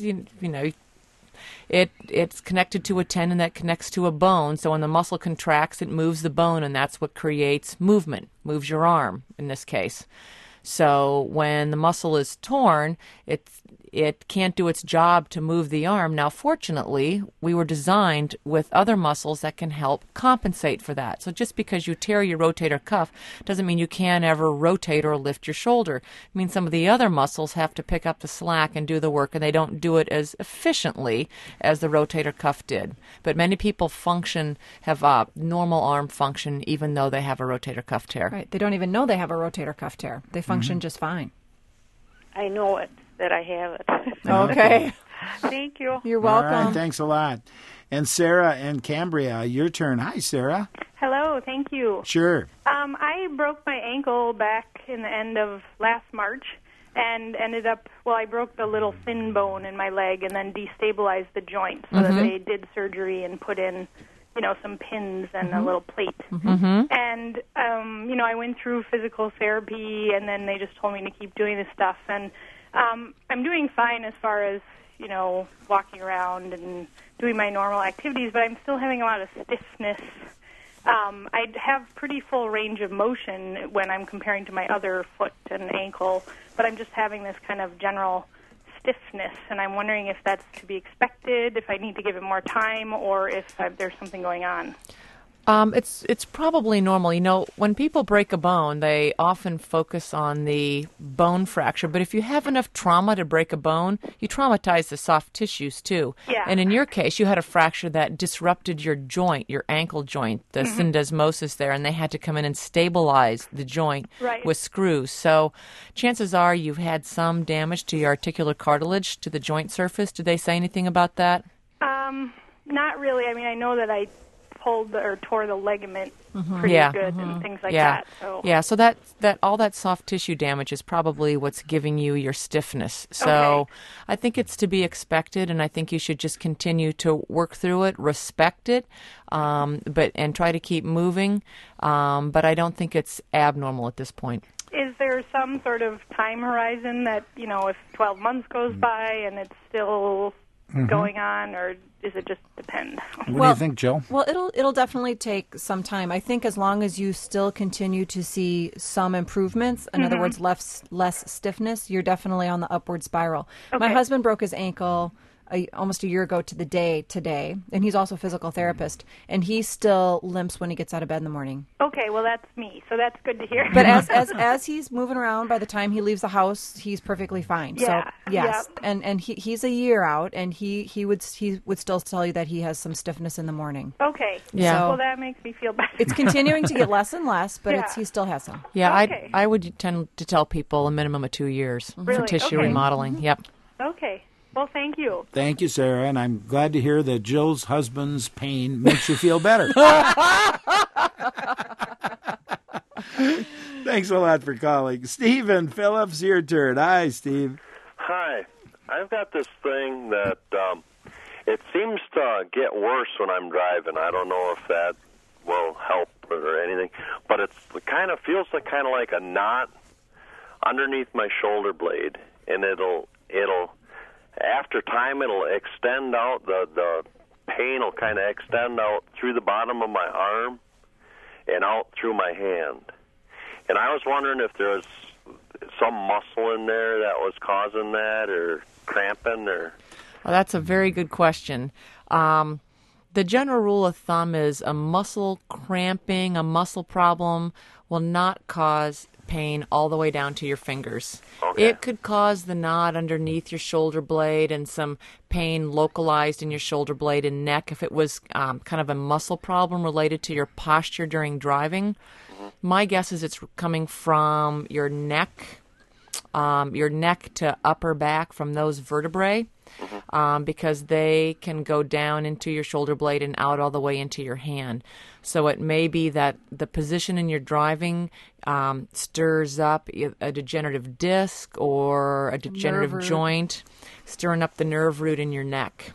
[SPEAKER 2] it's connected to a tendon that connects to a bone. So when the muscle contracts, it moves the bone, and that's what creates movement, moves your arm in this case. So when the muscle is torn, it can't do its job to move the arm. Now, fortunately, we were designed with other muscles that can help compensate for that. So just because you tear your rotator cuff doesn't mean you can't ever rotate or lift your shoulder. It means some of the other muscles have to pick up the slack and do the work, and they don't do it as efficiently as the rotator cuff did. But many people have normal arm function even though they have a rotator cuff tear.
[SPEAKER 3] Right. They don't even know they have a rotator cuff tear. They function just fine.
[SPEAKER 21] I know it, that I have it.
[SPEAKER 3] Okay.
[SPEAKER 21] Thank you.
[SPEAKER 3] You're welcome.
[SPEAKER 1] All right, thanks a lot. And Sarah and Cambria, your turn. Hi, Sarah.
[SPEAKER 4] Hello, thank you.
[SPEAKER 1] Sure.
[SPEAKER 4] I broke my ankle back in the end of last March and I broke the little thin bone in my leg and then destabilized the joint so that they did surgery and put in, some pins and a little plate. And, I went through physical therapy and then they just told me to keep doing this stuff. And I'm doing fine as far as, walking around and doing my normal activities, but I'm still having a lot of stiffness. I have pretty full range of motion when I'm comparing to my other foot and ankle, but I'm just having this kind of general stiffness, and I'm wondering if that's to be expected, if I need to give it more time, or if there's something going on.
[SPEAKER 2] It's probably normal. When people break a bone, they often focus on the bone fracture. But if you have enough trauma to break a bone, you traumatize the soft tissues too.
[SPEAKER 4] Yeah.
[SPEAKER 2] And in your case, you had a fracture that disrupted your joint, your ankle joint, the syndesmosis there, and they had to come in and stabilize the joint with screws. So chances are you've had some damage to your articular cartilage, to the joint surface. Did they say anything about that?
[SPEAKER 4] Not really. I mean, I know that I pulled or tore the ligament pretty good and things like that. So.
[SPEAKER 2] Yeah, so that all that soft tissue damage is probably what's giving you your stiffness. So I think it's to be expected, and I think you should just continue to work through it, respect it, and try to keep moving. But I don't think it's abnormal at this point.
[SPEAKER 4] Is there some sort of time horizon that, if 12 months goes by and it's still going on, or does it just depend?
[SPEAKER 1] What do you think, Joe?
[SPEAKER 3] Well, it'll definitely take some time. I think as long as you still continue to see some improvements, in other words, less stiffness, you're definitely on the upward spiral.
[SPEAKER 4] Okay.
[SPEAKER 3] My husband broke his ankle almost a year ago to the day today, and he's also a physical therapist, and he still limps when he gets out of bed in the morning.
[SPEAKER 4] Okay, well, that's me, so that's good to hear.
[SPEAKER 3] But as he's moving around, by the time he leaves the house, he's perfectly fine.
[SPEAKER 4] Yeah.
[SPEAKER 3] So yes, and he's a year out, and he would still tell you that he has some stiffness in the morning.
[SPEAKER 4] Okay.
[SPEAKER 2] Yeah.
[SPEAKER 4] Well, that makes me feel better.
[SPEAKER 3] It's continuing to get less and less, but he still has some.
[SPEAKER 2] Yeah,
[SPEAKER 4] okay.
[SPEAKER 2] I would tend to tell people a minimum of 2 years
[SPEAKER 4] Really?
[SPEAKER 2] for tissue
[SPEAKER 4] Okay.
[SPEAKER 2] remodeling. Yep.
[SPEAKER 4] Okay. Well, thank you.
[SPEAKER 1] Thank you, Sarah, and I'm glad to hear that Jill's husband's pain makes you feel better. Thanks a lot for calling. Stephen Phillips, your turn. Hi, Steve.
[SPEAKER 18] Hi. I've got this thing that it seems to get worse when I'm driving. I don't know if that will help or anything, but it kind of feels like a knot underneath my shoulder blade, and it'll after time it'll extend out, the pain will kind of extend out through the bottom of my arm and out through my hand. And I was wondering if there's some muscle in there that was causing that, or cramping, or?
[SPEAKER 2] Well, that's a very good question. The general rule of thumb is a muscle cramping, a muscle problem will not cause pain all the way down to your fingers.
[SPEAKER 18] Okay.
[SPEAKER 2] It could cause the knot underneath your shoulder blade and some pain localized in your shoulder blade and neck if it was kind of a muscle problem related to your posture during driving. My guess is it's coming from your neck to upper back, from those vertebrae, because they can go down into your shoulder blade and out all the way into your hand. So it may be that the position in your driving stirs up a degenerative disc or a degenerative joint, stirring up the nerve root in your neck.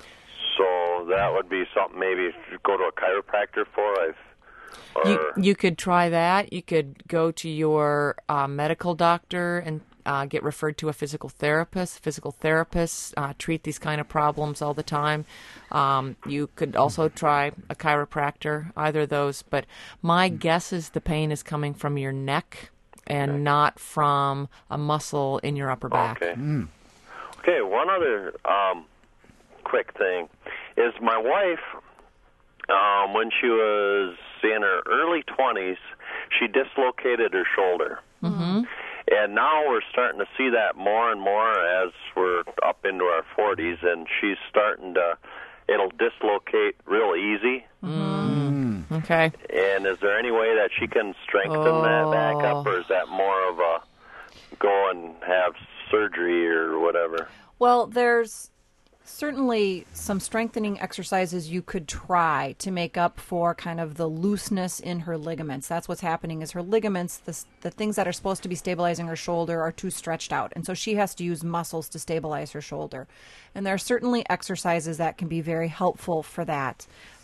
[SPEAKER 18] So that would be something maybe to go to a chiropractor for.
[SPEAKER 2] You could try that. You could go to your medical doctor and get referred to a physical therapist. Physical therapists treat these kind of problems all the time. You could also try a chiropractor, either of those. But my guess is the pain is coming from your neck and not from a muscle in your upper back.
[SPEAKER 18] Okay. Okay, one other quick thing is my wife, when she was in her early 20s, she dislocated her shoulder.
[SPEAKER 2] Mm-hmm.
[SPEAKER 18] And now we're starting to see that more and more as we're up into our 40s, and she's starting to, it'll dislocate real easy.
[SPEAKER 2] Okay.
[SPEAKER 18] And is there any way that she can strengthen that back up, or is that more of a go and have surgery or whatever?
[SPEAKER 3] Well, there's certainly some strengthening exercises you could try to make up for kind of the looseness in her ligaments. That's what's happening, is her ligaments, the things that are supposed to be stabilizing her shoulder, are too stretched out. And so she has to use muscles to stabilize her shoulder. And there are certainly exercises that can be very helpful for that.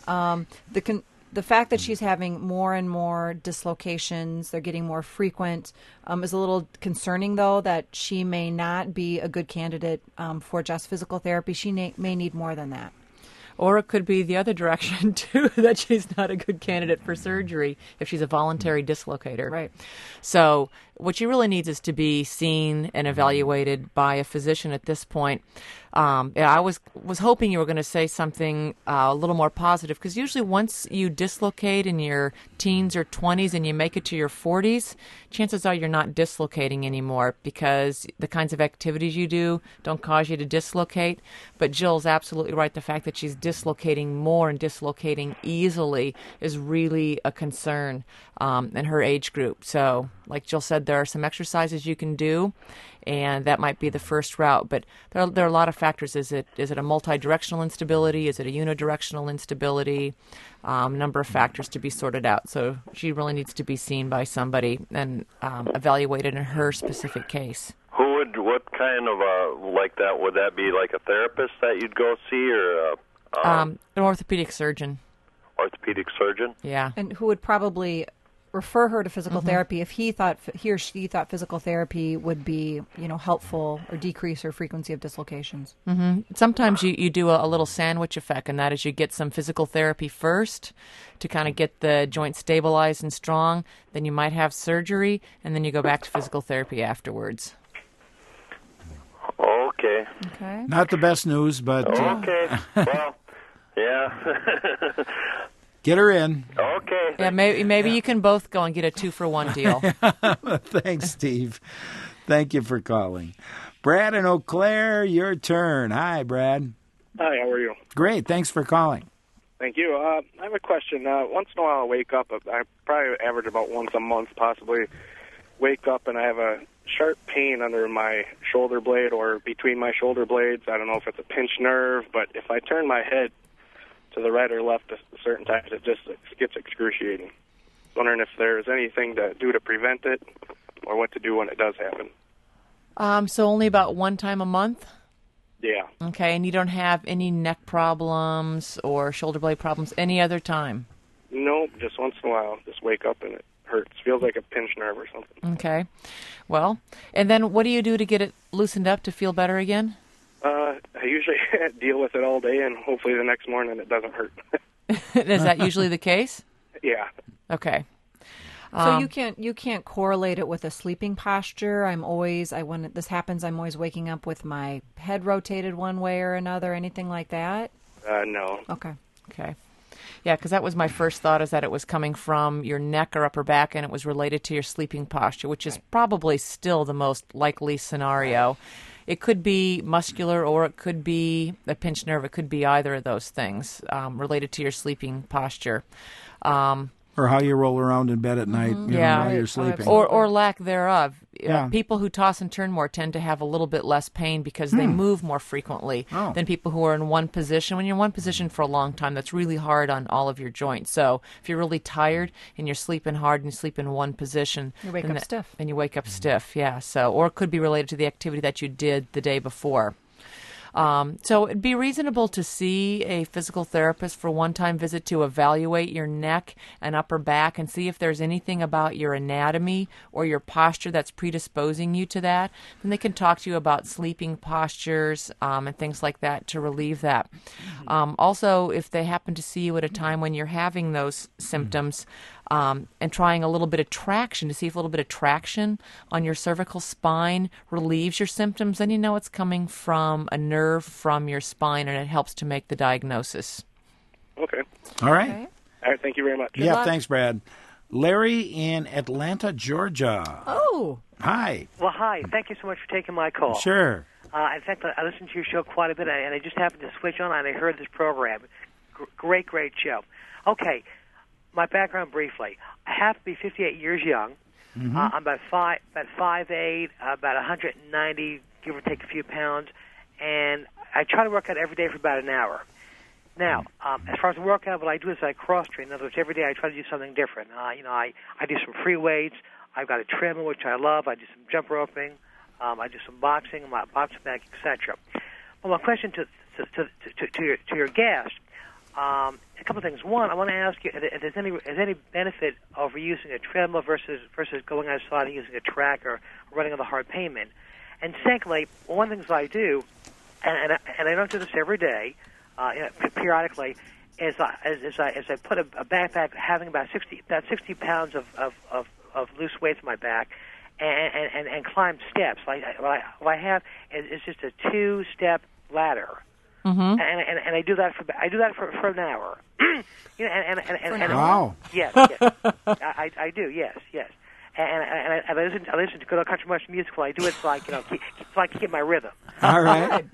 [SPEAKER 3] The fact that she's having more and more dislocations, they're getting more frequent, is a little concerning, though, that she may not be a good candidate for just physical therapy. She may need more than that.
[SPEAKER 2] Or it could be the other direction, too, that she's not a good candidate for surgery if she's a voluntary dislocator.
[SPEAKER 3] Right.
[SPEAKER 2] So what she really needs is to be seen and evaluated by a physician at this point. I was hoping you were going to say something a little more positive, because usually once you dislocate in your teens or 20s and you make it to your 40s, chances are you're not dislocating anymore, because the kinds of activities you do don't cause you to dislocate. But Jill's absolutely right. The fact that she's dislocating more and dislocating easily is really a concern in her age group. So, like Jill said, there are some exercises you can do, and that might be the first route. But there are a lot of factors. Is it a multi-directional instability? Is it a unidirectional instability? Number of factors to be sorted out. So she really needs to be seen by somebody and evaluated in her specific case.
[SPEAKER 18] What kind of like that? Would that be like a therapist that you'd go see, or
[SPEAKER 2] an orthopedic surgeon?
[SPEAKER 18] Orthopedic surgeon?
[SPEAKER 2] Yeah.
[SPEAKER 3] And who would probably refer her to physical therapy if he or she thought physical therapy would be, helpful or decrease her frequency of dislocations.
[SPEAKER 2] Mm-hmm. Sometimes you do a little sandwich effect, and that is you get some physical therapy first to kind of get the joint stabilized and strong. Then you might have surgery, and then you go back to physical therapy afterwards.
[SPEAKER 18] Okay.
[SPEAKER 3] Okay.
[SPEAKER 1] Not the best news, but...
[SPEAKER 18] Okay. Well, yeah.
[SPEAKER 1] Get her in.
[SPEAKER 18] Okay.
[SPEAKER 2] Yeah, maybe you can both go and get a 2-for-1 deal.
[SPEAKER 1] Thanks, Steve. Thank you for calling. Brad in Eau Claire, your turn. Hi, Brad.
[SPEAKER 5] Hi, how are you?
[SPEAKER 1] Great. Thanks for calling.
[SPEAKER 5] Thank you. I have a question. Once in a while I wake up, I probably average about once a month possibly, wake up and I have a sharp pain under my shoulder blade or between my shoulder blades. I don't know if it's a pinched nerve, but if I turn my head to the right or left at certain times, it just gets excruciating. Wondering if there's anything to do to prevent it or what to do when it does happen.
[SPEAKER 2] So only about one time a month?
[SPEAKER 5] Yeah.
[SPEAKER 2] Okay, and you don't have any neck problems or shoulder blade problems any other time?
[SPEAKER 5] Nope, just once in a while. Just wake up and it hurts. Feels like a pinched nerve or something.
[SPEAKER 2] Okay. Well, and then what do you do to get it loosened up to feel better again?
[SPEAKER 5] I usually deal with it all day, and hopefully the next morning it doesn't hurt.
[SPEAKER 2] Is that usually the case?
[SPEAKER 5] Yeah.
[SPEAKER 2] Okay.
[SPEAKER 3] So you can't correlate it with a sleeping posture. When this happens, I'm always waking up with my head rotated one way or another. Anything like that?
[SPEAKER 5] No.
[SPEAKER 3] Okay.
[SPEAKER 2] Yeah, because that was my first thought, is that it was coming from your neck or upper back, and it was related to your sleeping posture, which is probably still the most likely scenario. It could be muscular, or it could be a pinched nerve. It could be either of those things related to your sleeping posture.
[SPEAKER 1] Or how you roll around in bed at night, while you're sleeping.
[SPEAKER 2] Or lack thereof.
[SPEAKER 1] Yeah.
[SPEAKER 2] People who toss and turn more tend to have a little bit less pain because they move more frequently than people who are in one position. When you're in one position for a long time, that's really hard on all of your joints. So if you're really tired and you're sleeping hard and you sleep in one position,
[SPEAKER 3] you wake up stiff.
[SPEAKER 2] And you wake up stiff, yeah. So, or it could be related to the activity that you did the day before. So it'd be reasonable to see a physical therapist for a one-time visit to evaluate your neck and upper back and see if there's anything about your anatomy or your posture that's predisposing you to that. Then they can talk to you about sleeping postures and things like that to relieve that. Also, if they happen to see you at a time when you're having those symptoms, and trying a little bit of traction to see if a little bit of traction on your cervical spine relieves your symptoms, then you know it's coming from a nerve from your spine, and it helps to make the diagnosis.
[SPEAKER 5] Okay.
[SPEAKER 1] All right.
[SPEAKER 5] All right, thank you very much.
[SPEAKER 1] Yeah, thanks, Brad. Larry in Atlanta, Georgia.
[SPEAKER 3] Oh.
[SPEAKER 1] Hi.
[SPEAKER 6] Well, hi. Thank you so much for taking my call.
[SPEAKER 1] Sure.
[SPEAKER 6] In fact, I listened to your show quite a bit, and I just happened to switch on, and I heard this program. Great show. Okay. My background briefly. I have to be 58 years young.
[SPEAKER 1] Mm-hmm.
[SPEAKER 6] I'm about 5'8", about 190, give or take a few pounds, and I try to work out every day for about an hour. Now, as far as the workout, what I do is I cross-train. In other words, every day I try to do something different. I do some free weights. I've got a treadmill, which I love. I do some jump roping. I do some boxing, my boxing bag, etc. Well, my question to your guest. A couple of things. One, I want to ask you if there's any benefit over using a treadmill versus going outside and using a track or running on the hard pavement. And secondly, one of the things I do, and I don't do this every day, periodically, is I put a backpack having about 60 pounds of loose weights on my back, and climb steps. What I have is just a 2-step ladder.
[SPEAKER 2] Mm-hmm.
[SPEAKER 6] And I do that for an hour.
[SPEAKER 1] Wow.
[SPEAKER 6] Yes. I do. Yes. And I listen to good old country western music while I do it, so I can keep my rhythm.
[SPEAKER 1] All right.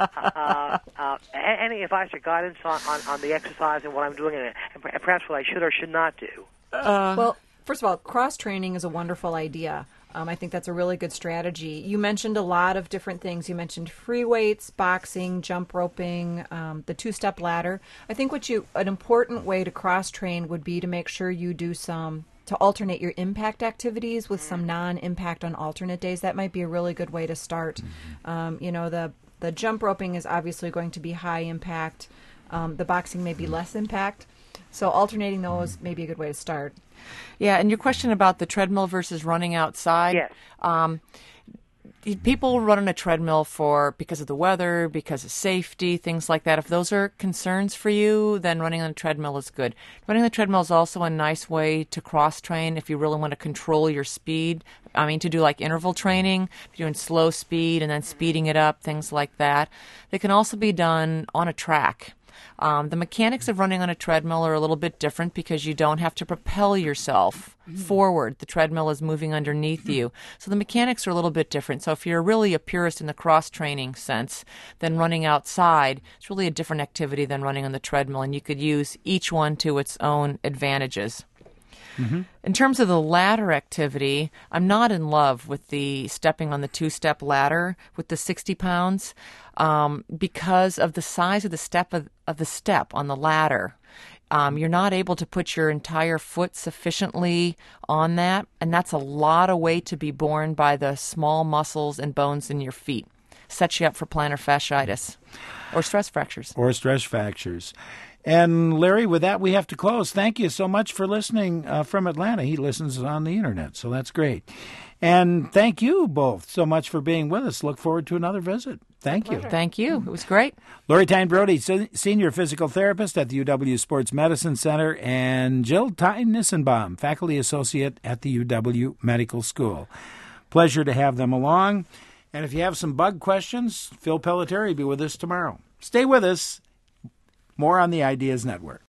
[SPEAKER 6] Any advice or guidance on the exercise and what I'm doing, and perhaps what I should or should not do?
[SPEAKER 3] Well, first of all, cross training is a wonderful idea. I think that's a really good strategy. You mentioned a lot of different things. You mentioned free weights, boxing, jump roping, the 2-step ladder. I think an important way to cross-train would be to make sure you do to alternate your impact activities with some non-impact on alternate days. That might be a really good way to start. The jump roping is obviously going to be high impact. The boxing may be less impact. So alternating those may be a good way to start.
[SPEAKER 2] Yeah, and your question about the treadmill versus running outside.
[SPEAKER 6] Yes.
[SPEAKER 2] People run on a treadmill because of the weather, because of safety, things like that. If those are concerns for you, then running on a treadmill is good. Running on the treadmill is also a nice way to cross-train if you really want to control your speed. To do like interval training, doing slow speed and then speeding it up, things like that. They can also be done on a track. The mechanics of running on a treadmill are a little bit different because you don't have to propel yourself forward. The treadmill is moving underneath you. So the mechanics are a little bit different. So if you're really a purist in the cross-training sense, then running outside, it's really a different activity than running on the treadmill, and you could use each one to its own advantages. Mm-hmm. In terms of the ladder activity, I'm not in love with the stepping on the 2-step ladder with the 60 pounds because of the size of the step of the step on the ladder. You're not able to put your entire foot sufficiently on that, and that's a lot of weight to be borne by the small muscles and bones in your feet. Sets you up for plantar fasciitis or stress fractures. And Larry, with that, we have to close. Thank you so much for listening from Atlanta. He listens on the internet, so that's great. And thank you both so much for being with us. Look forward to another visit.
[SPEAKER 1] Thank you.
[SPEAKER 2] Thank you. It was great.
[SPEAKER 1] Lori Tyne Brody, Senior Physical Therapist at the UW Sports Medicine Center, and Jill Tyne-Nissenbaum, Faculty Associate at the UW Medical School. Pleasure to have them along. And if you have some bug questions, Phil Pelletieri will be with us tomorrow. Stay with us. More on the Ideas Network.